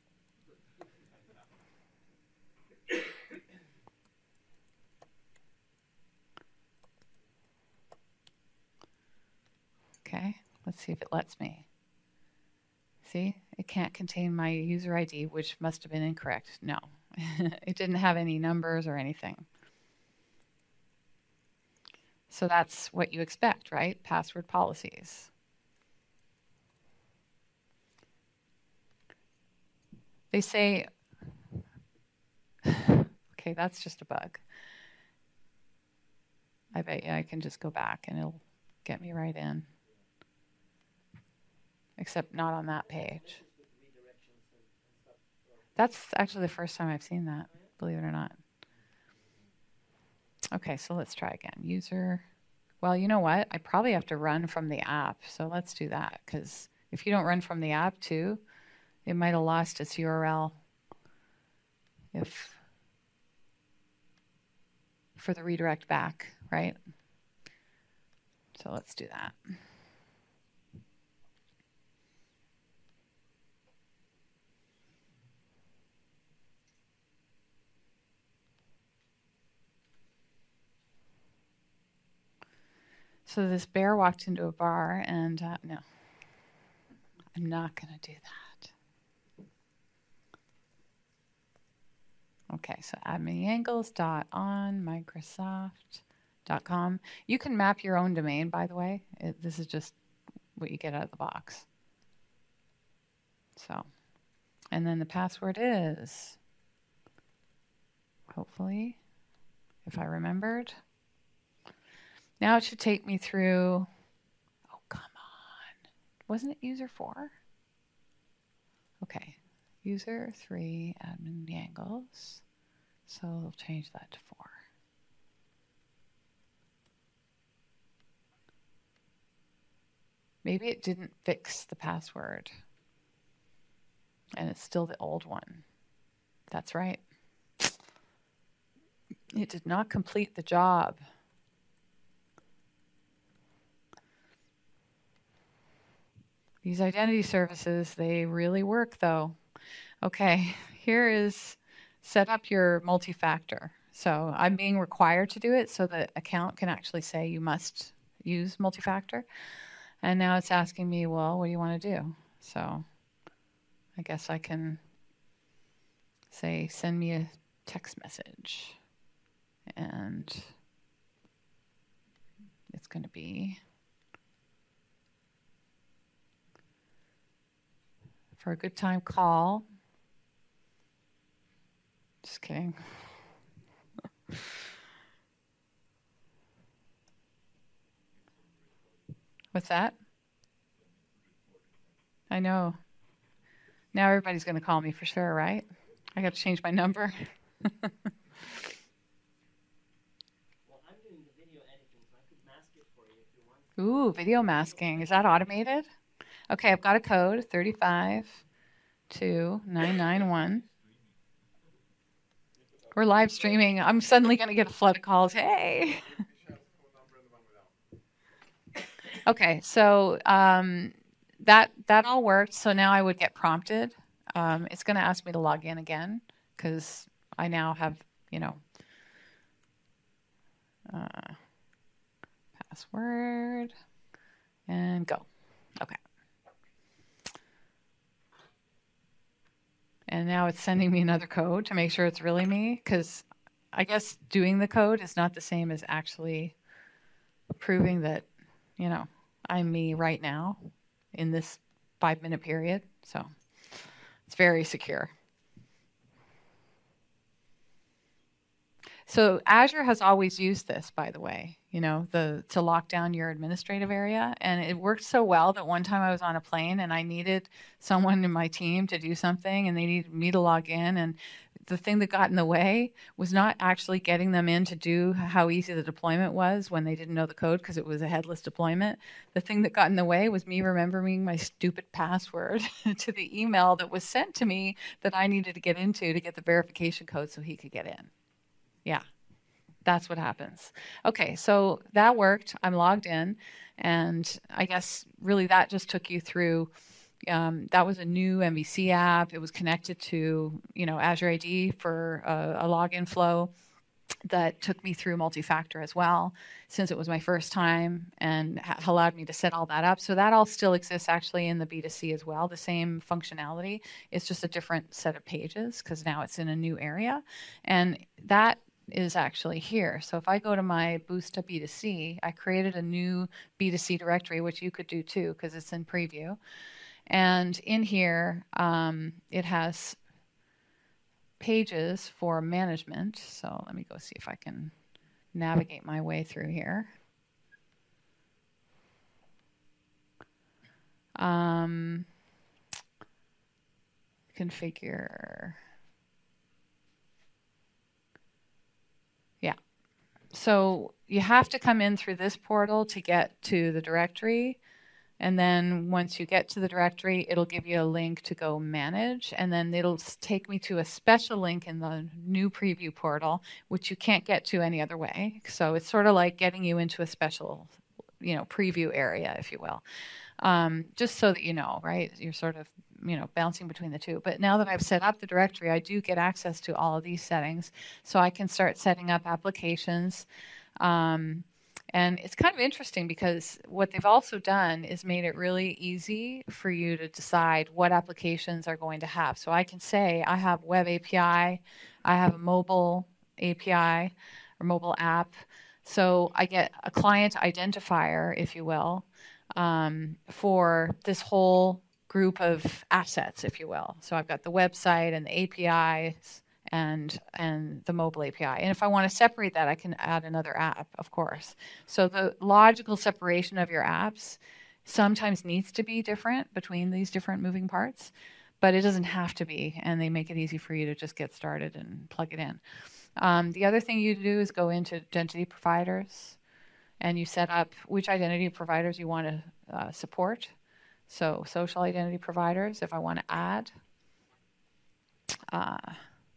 A: Okay, let's see if it lets me. See, it can't contain my user I D, which must have been incorrect. No, it didn't have any numbers or anything. So that's what you expect, right? Password policies. They say, okay, that's just a bug. I bet you I can just go back and it'll get me right in. Except not on that page. That's actually the first time I've seen that, believe it or not. Okay, so let's try again. User, well, you know what? I probably have to run from the app, so let's do that, because if you don't run from the app too, it might have lost its U R L if for the redirect back, right? So let's do that. So this bear walked into a bar, and uh, no, I'm not going to do that. Okay, so adminangles dot on microsoft dot com. You can map your own domain, by the way. It, this is just what you get out of the box. So, and then the password is, hopefully, if I remembered. Now it should take me through, oh, come on. Wasn't it user four? Okay, user three, admin angles. So we'll change that to four. Maybe it didn't fix the password. And it's still the old one. That's right. It did not complete the job. These identity services, they really work though. Okay, here is set up your multi-factor. So I'm being required to do it so that account can actually say you must use multi-factor. And now it's asking me, well, what do you want to do? So I guess I can say, send me a text message. And it's going to be for a good time call. Just kidding. What's that? I know. Now everybody's going to call me for sure, right? I got to change my number.
B: Well, I'm doing the video editing, so I could mask it for you if you want.
A: Ooh, video masking. Is that automated? Okay, I've got a code, thirty-five two nine nine one. We're live streaming. I'm suddenly going to get a flood of calls. Hey! Okay, so um, that that all worked. So now I would get prompted. Um, it's going to ask me to log in again because I now have, you know, uh, password and go. Okay. And now it's sending me another code to make sure it's really me, because I guess doing the code is not the same as actually proving that, you know, I'm me right now in this five minute period. So it's very secure. So Azure has always used this, by the way, you know, the to lock down your administrative area. And it worked so well that one time I was on a plane and I needed someone in my team to do something and they needed me to log in. And the thing that got in the way was not actually getting them in to do how easy the deployment was when they didn't know the code because it was a headless deployment. The thing that got in the way was me remembering my stupid password to the email that was sent to me that I needed to get into to get the verification code so he could get in. Yeah, that's what happens. Okay, so that worked. I'm logged in, and I guess really that just took you through. Um, that was a new M V C app. It was connected to, you know, Azure A D for a, a login flow that took me through multi-factor as well, since it was my first time, and ha- allowed me to set all that up. So that all still exists actually in the B two C as well. The same functionality. It's just a different set of pages because now it's in a new area, and that is actually here. So if I go to my Boosta B two C, I created a new B two C directory, which you could do too because it's in preview. And in here, um, it has pages for management. So let me go see if I can navigate my way through here. Um, configure. Yeah. So you have to come in through this portal to get to the directory. And then once you get to the directory, it'll give you a link to go manage. And then it'll take me to a special link in the new preview portal, which you can't get to any other way. So it's sort of like getting you into a special, you know, preview area, if you will. Um, just so that you know, right? You're sort of, you know, bouncing between the two. But now that I've set up the directory, I do get access to all of these settings. So I can start setting up applications. Um, And it's kind of interesting because what they've also done is made it really easy for you to decide what applications are going to have. So I can say I have web A P I, I have a mobile A P I or mobile app. So I get a client identifier, if you will, um, for this whole group of assets, if you will. So I've got the website and the A P Is and and the mobile A P I. And if I want to separate that, I can add another app, of course. So the logical separation of your apps sometimes needs to be different between these different moving parts, but it doesn't have to be, and they make it easy for you to just get started and plug it in. Um, the other thing you do is go into identity providers, and you set up which identity providers you want to uh, support. So social identity providers, if I want to add, uh,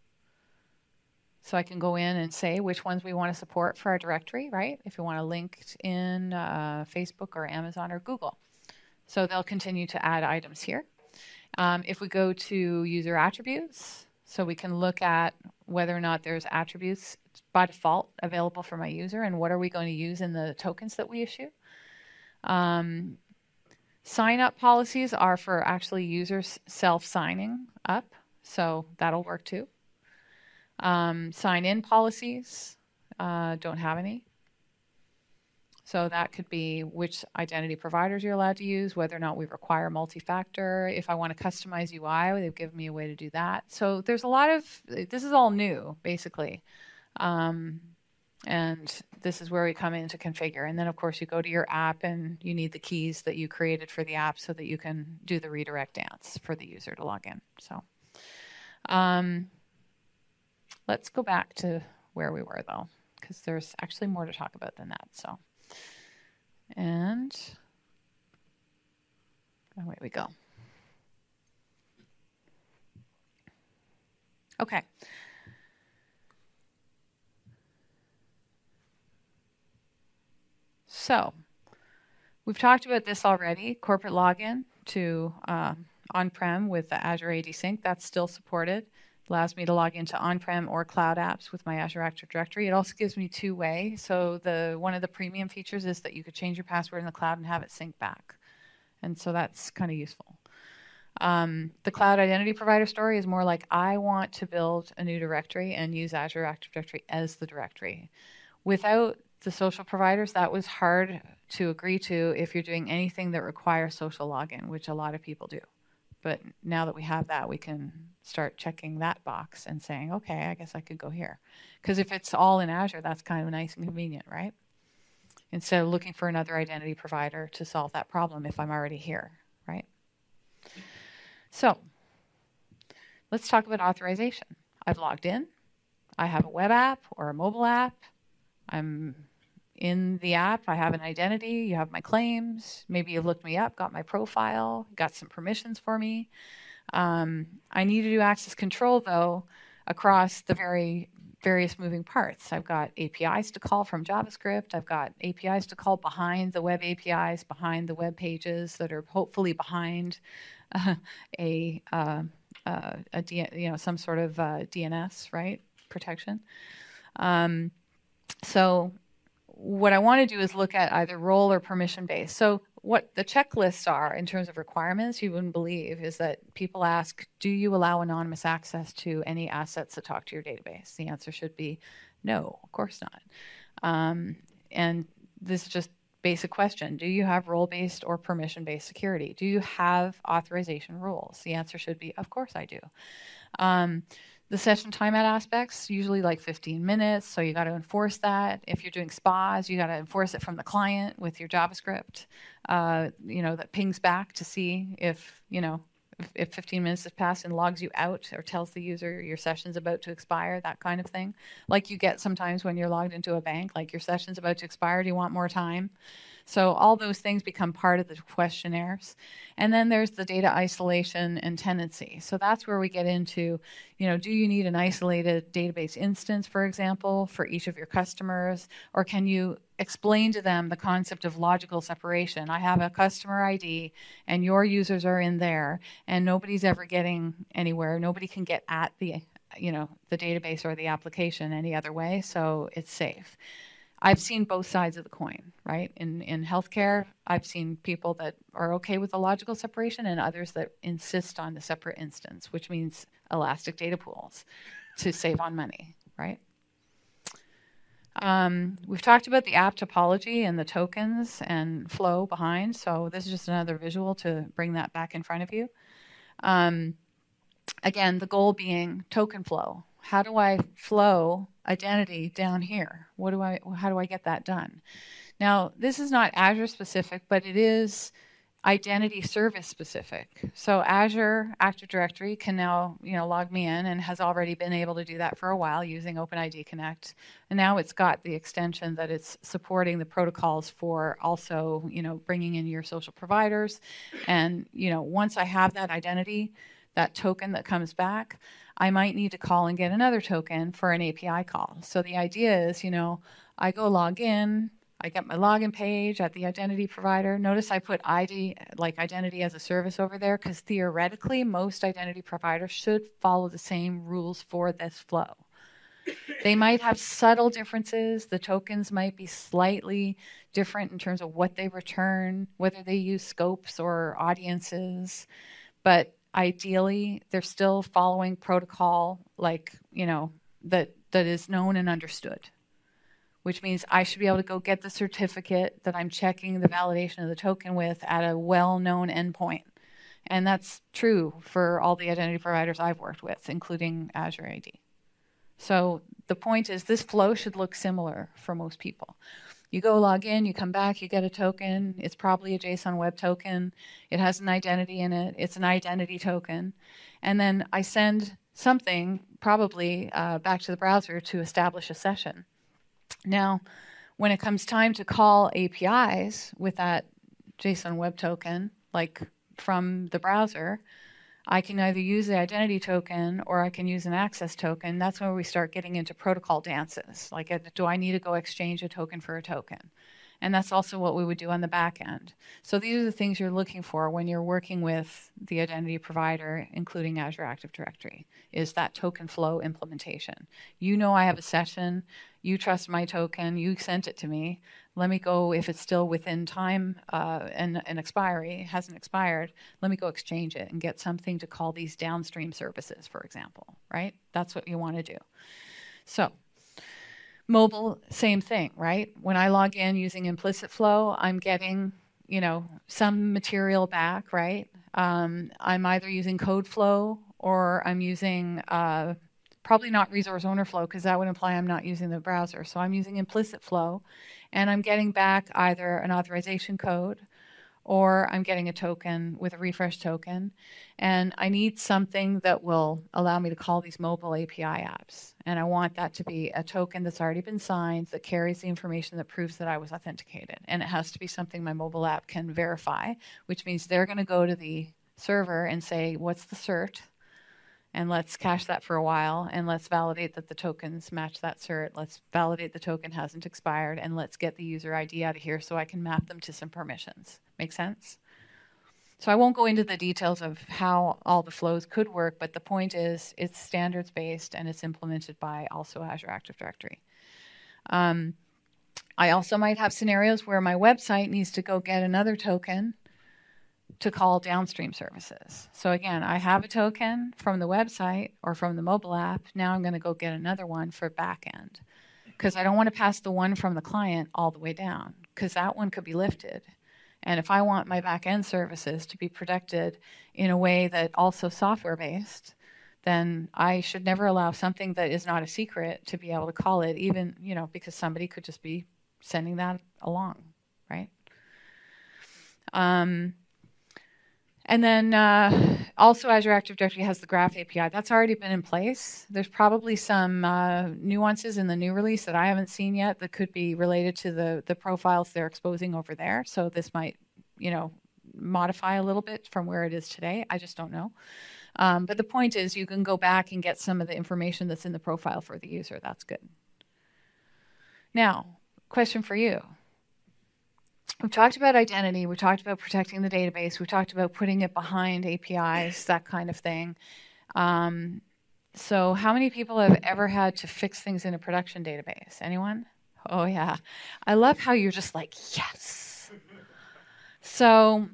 A: so I can go in and say which ones we want to support for our directory, right? If you want to LinkedIn, uh, Facebook, or Amazon, or Google. So they'll continue to add items here. Um, if we go to user attributes, so we can look at whether or not there's attributes by default available for my user and what are we going to use in the tokens that we issue. Um, sign up policies are for actually users self-signing up, so that'll work too. Um, sign-in policies, uh, don't have any. So that could be which identity providers you're allowed to use, whether or not we require multi-factor. If I want to customize U I, they've given me a way to do that. So there's a lot of, this is all new, basically. Um, and this is where we come in to configure. And then, of course, you go to your app and you need the keys that you created for the app so that you can do the redirect dance for the user to log in. So. Um, Let's go back to where we were, though, because there's actually more to talk about than that. So, and away we go. Okay. So, we've talked about this already, corporate login to uh, on-prem with the Azure A D Sync. That's still supported. Allows me to log into on-prem or cloud apps with my Azure Active Directory. It also gives me two-way. So the one of the premium features is that you could change your password in the cloud and have it sync back. And so that's kind of useful. Um, the cloud identity provider story is more like I want to build a new directory and use Azure Active Directory as the directory. Without the social providers, that was hard to agree to if you're doing anything that requires social login, which a lot of people do. But now that we have that, we can start checking that box and saying, okay, I guess I could go here. Because if it's all in Azure, that's kind of nice and convenient, right? Instead of looking for another identity provider to solve that problem if I'm already here, right? So let's talk about authorization. I've logged in. I have a web app or a mobile app. I'm in the app. I have an identity. You have my claims. Maybe you've looked me up, got my profile, got some permissions for me. Um, I need to do access control, though, across the very various moving parts. I've got A P Is to call from JavaScript. I've got A P Is to call behind the web A P Is, behind the web pages that are hopefully behind uh, a, uh, uh, a D, you know, some sort of uh, D N S, right, protection. Um, so what I want to do is look at either role or permission based. So what the checklists are in terms of requirements, you wouldn't believe, is that people ask, do you allow anonymous access to any assets that talk to your database? The answer should be No, of course not. Um, and this is just basic question. Do you have role-based or permission-based security? Do you have authorization rules? The answer should be, of course I do. Um, the session timeout aspects, usually like fifteen minutes, so you got to enforce that. If you're doing spas, you got to enforce it from the client with your JavaScript, uh, you know, that pings back to see if, you know, if, if fifteen minutes has passed and logs you out or tells the user your session's about to expire, that kind of thing. Like you get sometimes when you're logged into a bank, like your session's about to expire, do you want more time? So all those things become part of the questionnaires. And then there's the data isolation and tenancy. So that's where we get into, you know, do you need an isolated database instance, for example, for each of your customers? Or can you explain to them the concept of logical separation? I have a customer I D and your users are in there and nobody's ever getting anywhere. Nobody can get at the, you know, the database or the application any other way, so it's safe. I've seen both sides of the coin, right? In in healthcare, I've seen people that are okay with the logical separation and others that insist on the separate instance, which means elastic data pools to save on money, right? Um, we've talked about the app topology and the tokens and flow behind, so this is just another visual to bring that back in front of you. Um, again, the goal being token flow. How do I flow identity down here? What do I, how do I get that done? Now, this is not Azure specific, but it is identity service specific. So Azure Active Directory can now, you know, log me in and has already been able to do that for a while using OpenID Connect. And now it's got the extension that it's supporting the protocols for also, you know, bringing in your social providers. And, you know, once I have that identity, that token that comes back, I might need to call and get another token for an A P I call. So the idea is, you know, I go log in, I get my login page at the identity provider. Notice I put I D, like identity as a service over there, because theoretically, most identity providers should follow the same rules for this flow. They might have subtle differences. The tokens might be slightly different in terms of what they return, whether they use scopes or audiences, but ideally, they're still following protocol like, you know, that, that is known and understood, which means I should be able to go get the certificate that I'm checking the validation of the token with at a well-known endpoint. And that's true for all the identity providers I've worked with, including Azure A D. So the point is this flow should look similar for most people. You go log in, you come back, you get a token. It's probably a JSON web token. It has an identity in it. It's an identity token. And then I send something, probably uh, back to the browser to establish a session. Now, when it comes time to call A P Is with that JSON web token, like from the browser, I can either use the identity token or I can use an access token. That's where we start getting into protocol dances. Like, do I need to go exchange a token for a token? And that's also what we would do on the back end. So these are the things you're looking for when you're working with the identity provider, including Azure Active Directory, is that token flow implementation. You know I have a session. You trust my token. You sent it to me. Let me go, if it's still within time uh, and an expiry, hasn't expired, let me go exchange it and get something to call these downstream services, for example, right? That's what you want to do. So mobile, same thing, right? When I log in using implicit flow, I'm getting, you know, some material back, right? Um, I'm either using code flow or I'm using uh, probably not resource owner flow, because that would imply I'm not using the browser. So I'm using implicit flow, and I'm getting back either an authorization code or I'm getting a token with a refresh token. And I need something that will allow me to call these mobile A P I apps. And I want that to be a token that's already been signed, that carries the information that proves that I was authenticated. And it has to be something my mobile app can verify, which means they're going to go to the server and say, what's the cert? And let's cache that for a while, and let's validate that the tokens match that cert. Let's validate the token hasn't expired, and let's get the user I D out of here so I can map them to some permissions. Make sense? So I won't go into the details of how all the flows could work, but the point is it's standards-based, and it's implemented by also Azure Active Directory. Um, I also might have scenarios where my website needs to go get another token to call downstream services. So again, I have a token from the website or from the mobile app. Now I'm going to go get another one for backend. because I don't want to pass the one from the client all the way down, because that one could be lifted. And if I want my back-end services to be protected in a way that also software-based, then I should never allow something that is not a secret to be able to call it, even, you know, because somebody could just be sending that along, right? Um, and then uh, also Azure Active Directory has the Graph A P I. That's already been in place. There's probably some uh, nuances in the new release that I haven't seen yet that could be related to the, the profiles they're exposing over there. So this might, you know, modify a little bit from where it is today. I just don't know. Um, but the point is you can go back and get some of the information that's in the profile for the user. That's good. Now, question for you. We've talked about identity. We talked about protecting the database. We talked about putting it behind A P Is, that kind of thing. Um, so how many people have ever had to fix things in a production database? Anyone? Oh, yeah. I love how you're just like, yes. So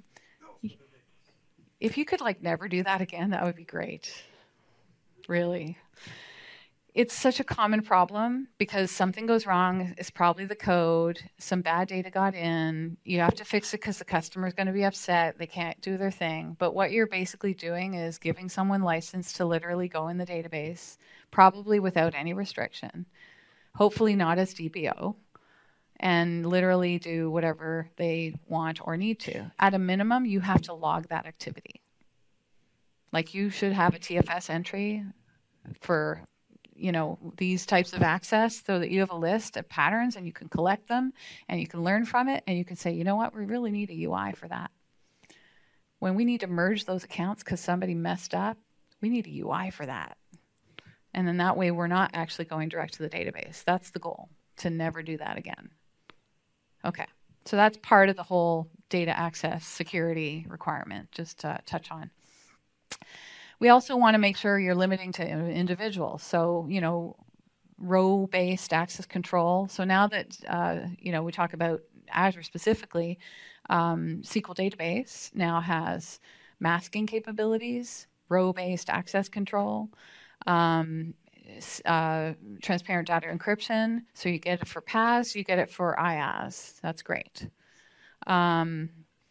A: if you could like never do that again, that would be great. Really. It's such a common problem because something goes wrong. It's probably the code. Some bad data got in. You have to fix it because the customer is going to be upset. They can't do their thing. But what you're basically doing is giving someone license to literally go in the database, probably without any restriction, hopefully not as D B O, and literally do whatever they want or need to. At a minimum, you have to log that activity. Like you should have a T F S entry for, you know, these types of access so that you have a list of patterns and you can collect them and you can learn from it and you can say, you know what, we really need a U I for that. When we need to merge those accounts because somebody messed up, we need a U I for that. And then that way we're not actually going direct to the database. That's the goal, to never do that again. Okay, so that's part of the whole data access security requirement, just to touch on. We also want to make sure you're limiting to individuals. So, you know, row-based access control. So now that, uh, you know, we talk about Azure specifically, um, S Q L Database now has masking capabilities, row-based access control, um, uh, transparent data encryption. So you get it for P A S, you get it for I A S. That's great. Um,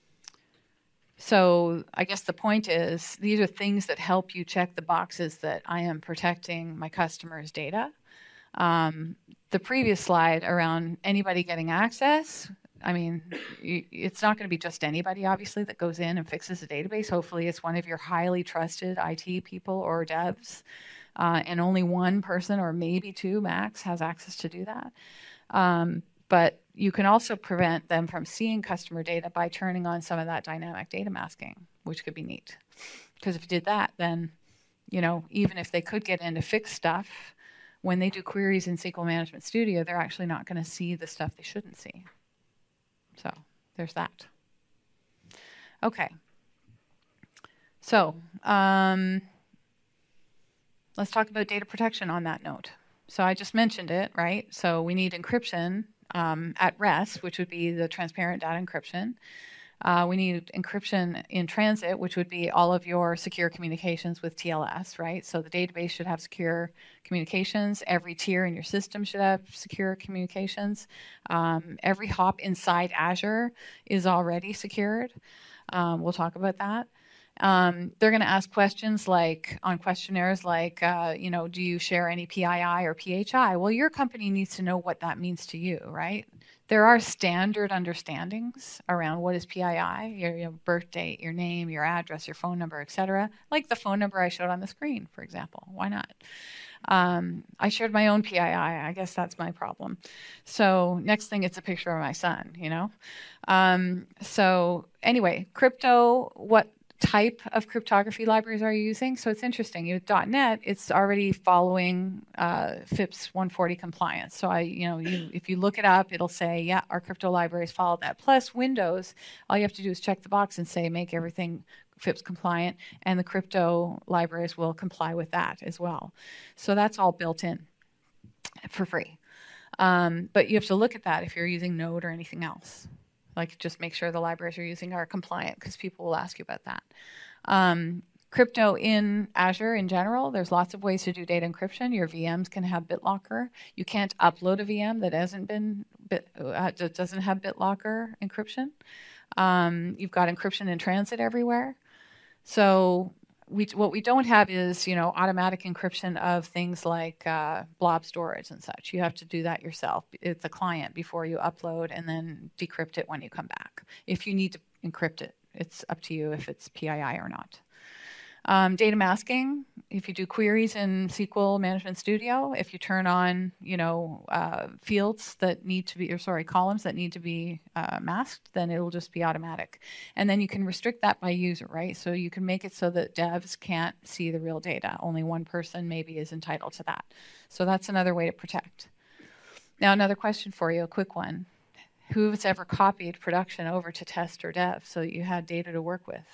A: So I guess the point is these are things that help you check the boxes that I am protecting my customers' data. Um, the previous slide around anybody getting access, I mean, you, it's not going to be just anybody, obviously, that goes in and fixes a database. Hopefully it's one of your highly trusted I T people or devs, uh, and only one person or maybe two max has access to do that. Um, but you can also prevent them from seeing customer data by turning on some of that dynamic data masking, which could be neat. Because if you did that, then, you know, even if they could get in to fix stuff, when they do queries in S Q L Management Studio, they're actually not going to see the stuff they shouldn't see. So there's that. Okay. So um, let's talk about data protection on that note. So I just mentioned it, right? So we need encryption Um, at rest, which would be the transparent data encryption. Uh, we need encryption in transit, which would be all of your secure communications with T L S, right? So the database should have secure communications. Every tier in your system should have secure communications. Um, every hop inside Azure is already secured. Um, we'll talk about that. Um, they're going to ask questions like on questionnaires like, uh, you know, do you share any P I I or P H I? Well, your company needs to know what that means to you, right? There are standard understandings around what is P I I, your, your birth date, your name, your address, your phone number, et cetera. Like the phone number I showed on the screen, for example. Why not? Um, I shared my own P I I. I guess that's my problem. So next thing, it's a picture of my son, you know? Um, so anyway, crypto, what type of cryptography libraries are you using? So it's interesting. With .dot net, it's already following uh, FIPS one forty compliance. So I, you know, you, if you look it up, it'll say, yeah, our crypto libraries follow that. Plus Windows, all you have to do is check the box and say, make everything FIPS compliant, and the crypto libraries will comply with that as well. So that's all built in for free. Um, but you have to look at that if you're using Node or anything else. Like, just make sure the libraries you're using are compliant, because people will ask you about that. Um, Crypto in Azure in general, there's lots of ways to do data encryption. Your V Ms can have BitLocker. You can't upload a V M that hasn't been bit, uh, that doesn't have BitLocker encryption. Um, you've got encryption in transit everywhere. So we, what we don't have is, you know, automatic encryption of things like uh, blob storage and such. You have to do that yourself. It's a client before you upload and then decrypt it when you come back. If you need to encrypt it, it's up to you if it's P I I or not. Um, data masking, if you do queries in S Q L Management Studio, if you turn on, you know, uh, fields that need to be, or sorry, columns that need to be uh, masked, then it'll just be automatic. And then you can restrict that by user, right? So you can make it so that devs can't see the real data. Only one person maybe is entitled to that. So that's another way to protect. Now, another question for you, a quick one. Who's ever copied production over to test or dev so that you had data to work with?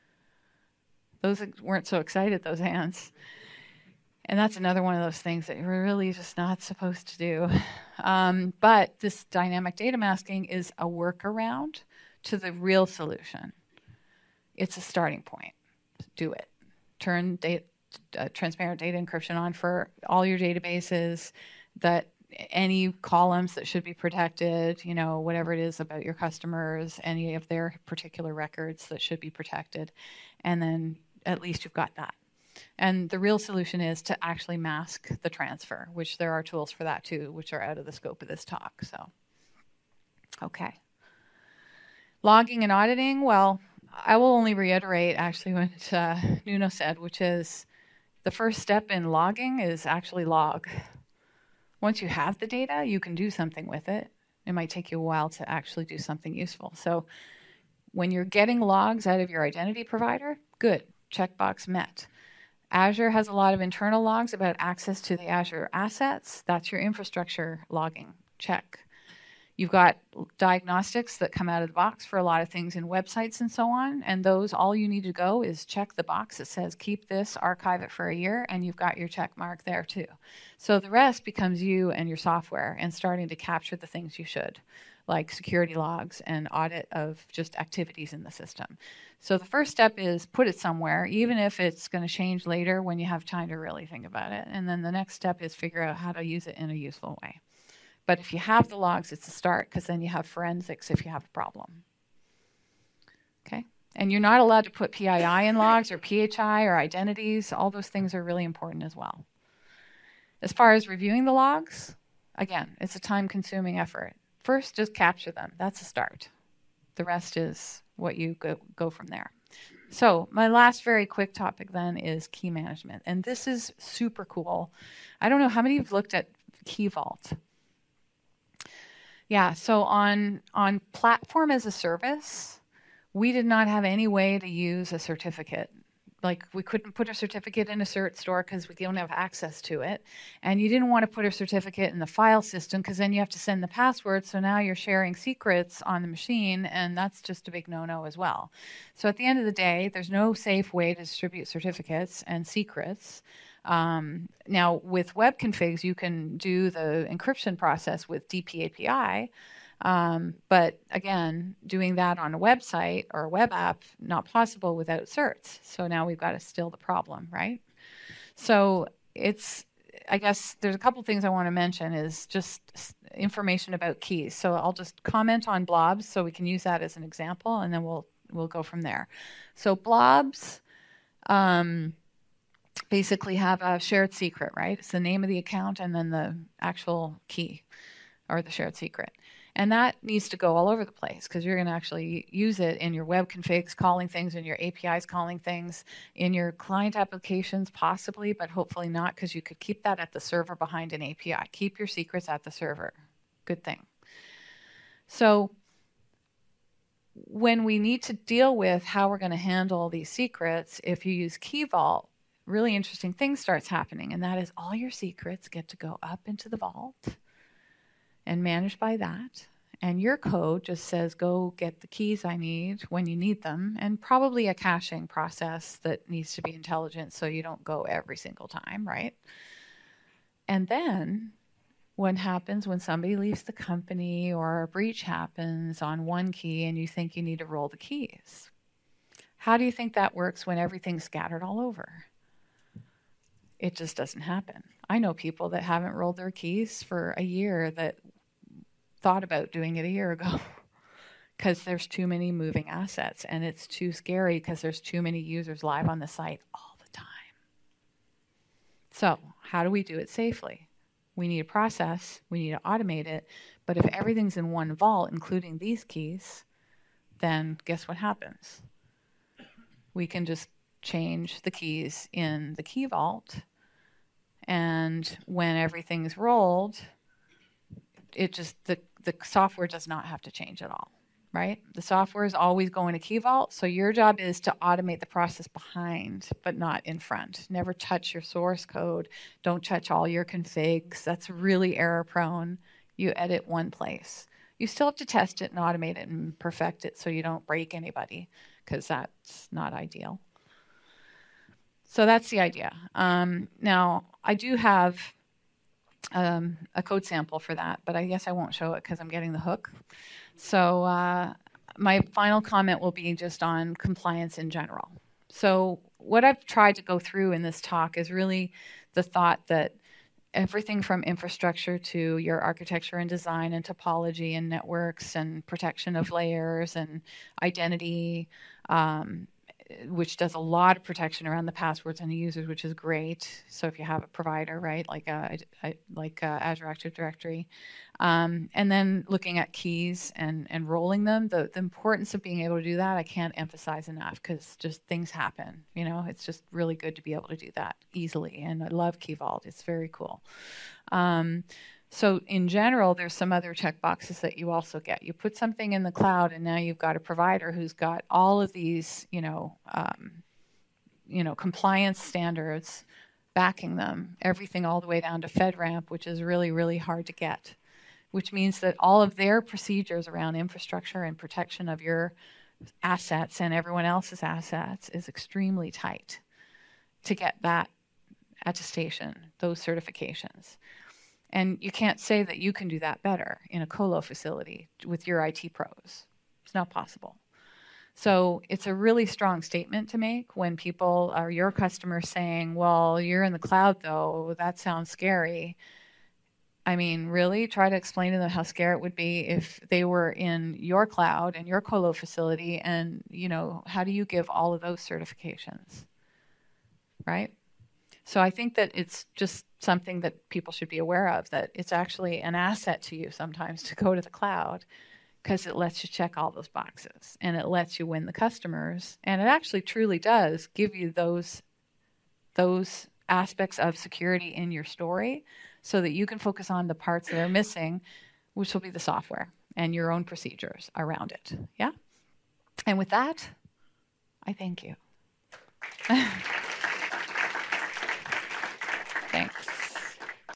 A: Those weren't so excited, those hands. And that's another one of those things that you're really just not supposed to do. Um, but this dynamic data masking is a workaround to the real solution. It's a starting point. Do it. Turn data, uh, transparent data encryption on for all your databases, that any columns that should be protected, you know, whatever it is about your customers, any of their particular records that should be protected. And then at least you've got that. And the real solution is to actually mask the transfer, which there are tools for that too, which are out of the scope of this talk. So, okay. Logging and auditing, well, I will only reiterate actually what uh, Nuno said, which is the first step in logging is actually log. Once you have the data, you can do something with it. It might take you a while to actually do something useful. So when you're getting logs out of your identity provider, good. Checkbox met. Azure has a lot of internal logs about access to the Azure assets. That's your infrastructure logging. Check. You've got diagnostics that come out of the box for a lot of things in websites and so on. And those, all you need to go is check the box that says keep this, archive it for a year, and you've got your check mark there too. So the rest becomes you and your software and starting to capture the things you should, like security logs and audit of just activities in the system. So the first step is put it somewhere, even if it's going to change later when you have time to really think about it. And then the next step is figure out how to use it in a useful way. But if you have the logs, it's a start, because then you have forensics if you have a problem. Okay? And you're not allowed to put P I I in logs or P H I or identities. All those things are really important as well. As far as reviewing the logs, again, it's a time-consuming effort. First, just capture them. That's a start. The rest is what you go, go from there. So my last very quick topic then is key management. And this is super cool. I don't know how many of you have looked at Key Vault. Yeah, so on, on platform as a service, we did not have any way to use a certificate. Like, we couldn't put a certificate in a cert store because we don't have access to it. And you didn't want to put a certificate in the file system because then you have to send the password. So now you're sharing secrets on the machine, and that's just a big no-no as well. So at the end of the day, there's no safe way to distribute certificates and secrets. Um, now, with web configs, you can do the encryption process with D P A P I. Um, but again, doing that on a website or a web app, not possible without certs. So now we've got to still the problem, right? So it's, I guess there's a couple things I want to mention is just information about keys. So I'll just comment on blobs so we can use that as an example, and then we'll we'll go from there. So blobs um, basically have a shared secret, right? It's the name of the account and then the actual key or the shared secret. And that needs to go all over the place because you're going to actually use it in your web configs, calling things, in your A P Is, calling things, in your client applications, possibly, but hopefully not, because you could keep that at the server behind an A P I. Keep your secrets at the server. Good thing. So when we need to deal with how we're going to handle these secrets, if you use Key Vault, really interesting thing starts happening, and that is all your secrets get to go up into the vault and managed by that. And your code just says, go get the keys I need when you need them, and probably a caching process that needs to be intelligent so you don't go every single time, right? And then what happens when somebody leaves the company or a breach happens on one key and you think you need to roll the keys? How do you think that works when everything's scattered all over? It just doesn't happen. I know people that haven't rolled their keys for a year that thought about doing it a year ago because there's too many moving assets, and it's too scary because there's too many users live on the site all the time. So how do we do it safely? We need a process, we need to automate it, but if everything's in one vault, including these keys, then guess what happens? We can just change the keys in the key vault, and when everything's rolled, it just, the, the software does not have to change at all, right? The software is always going to key vault, so your job is to automate the process behind, but not in front. Never touch your source code. Don't touch all your configs. That's really error prone. You edit one place. You still have to test it and automate it and perfect it so you don't break anybody, because that's not ideal. So that's the idea. Um, now, I do have um, a code sample for that, but I guess I won't show it because I'm getting the hook. So uh, my final comment will be just on compliance in general. So what I've tried to go through in this talk is really the thought that everything from infrastructure to your architecture and design and topology and networks and protection of layers and identity, um, which does a lot of protection around the passwords and the users, which is great. So if you have a provider, right, like a, like a Azure Active Directory, um, and then looking at keys and, and rolling them, the, the importance of being able to do that, I can't emphasize enough, because just things happen. You know, it's just really good to be able to do that easily. And I love Key Vault. It's very cool. Um, So in general, there's some other checkboxes that you also get. You put something in the cloud, and now you've got a provider who's got all of these, you know, um, you know, compliance standards backing them, everything all the way down to FedRAMP, which is really, really hard to get, which means that all of their procedures around infrastructure and protection of your assets and everyone else's assets is extremely tight to get that attestation, those certifications. And you can't say that you can do that better in a colo facility with your I T pros. It's not possible. So it's a really strong statement to make when people are your customers saying, well, you're in the cloud though, that sounds scary. I mean, really try to explain to them how scary it would be if they were in your cloud and your colo facility, and, you know, how do you give all of those certifications, right? So I think that it's just something that people should be aware of, that it's actually an asset to you sometimes to go to the cloud, because it lets you check all those boxes and it lets you win the customers. And it actually truly does give you those, those aspects of security in your story so that you can focus on the parts that are missing, which will be the software and your own procedures around it. Yeah? And with that, I thank you.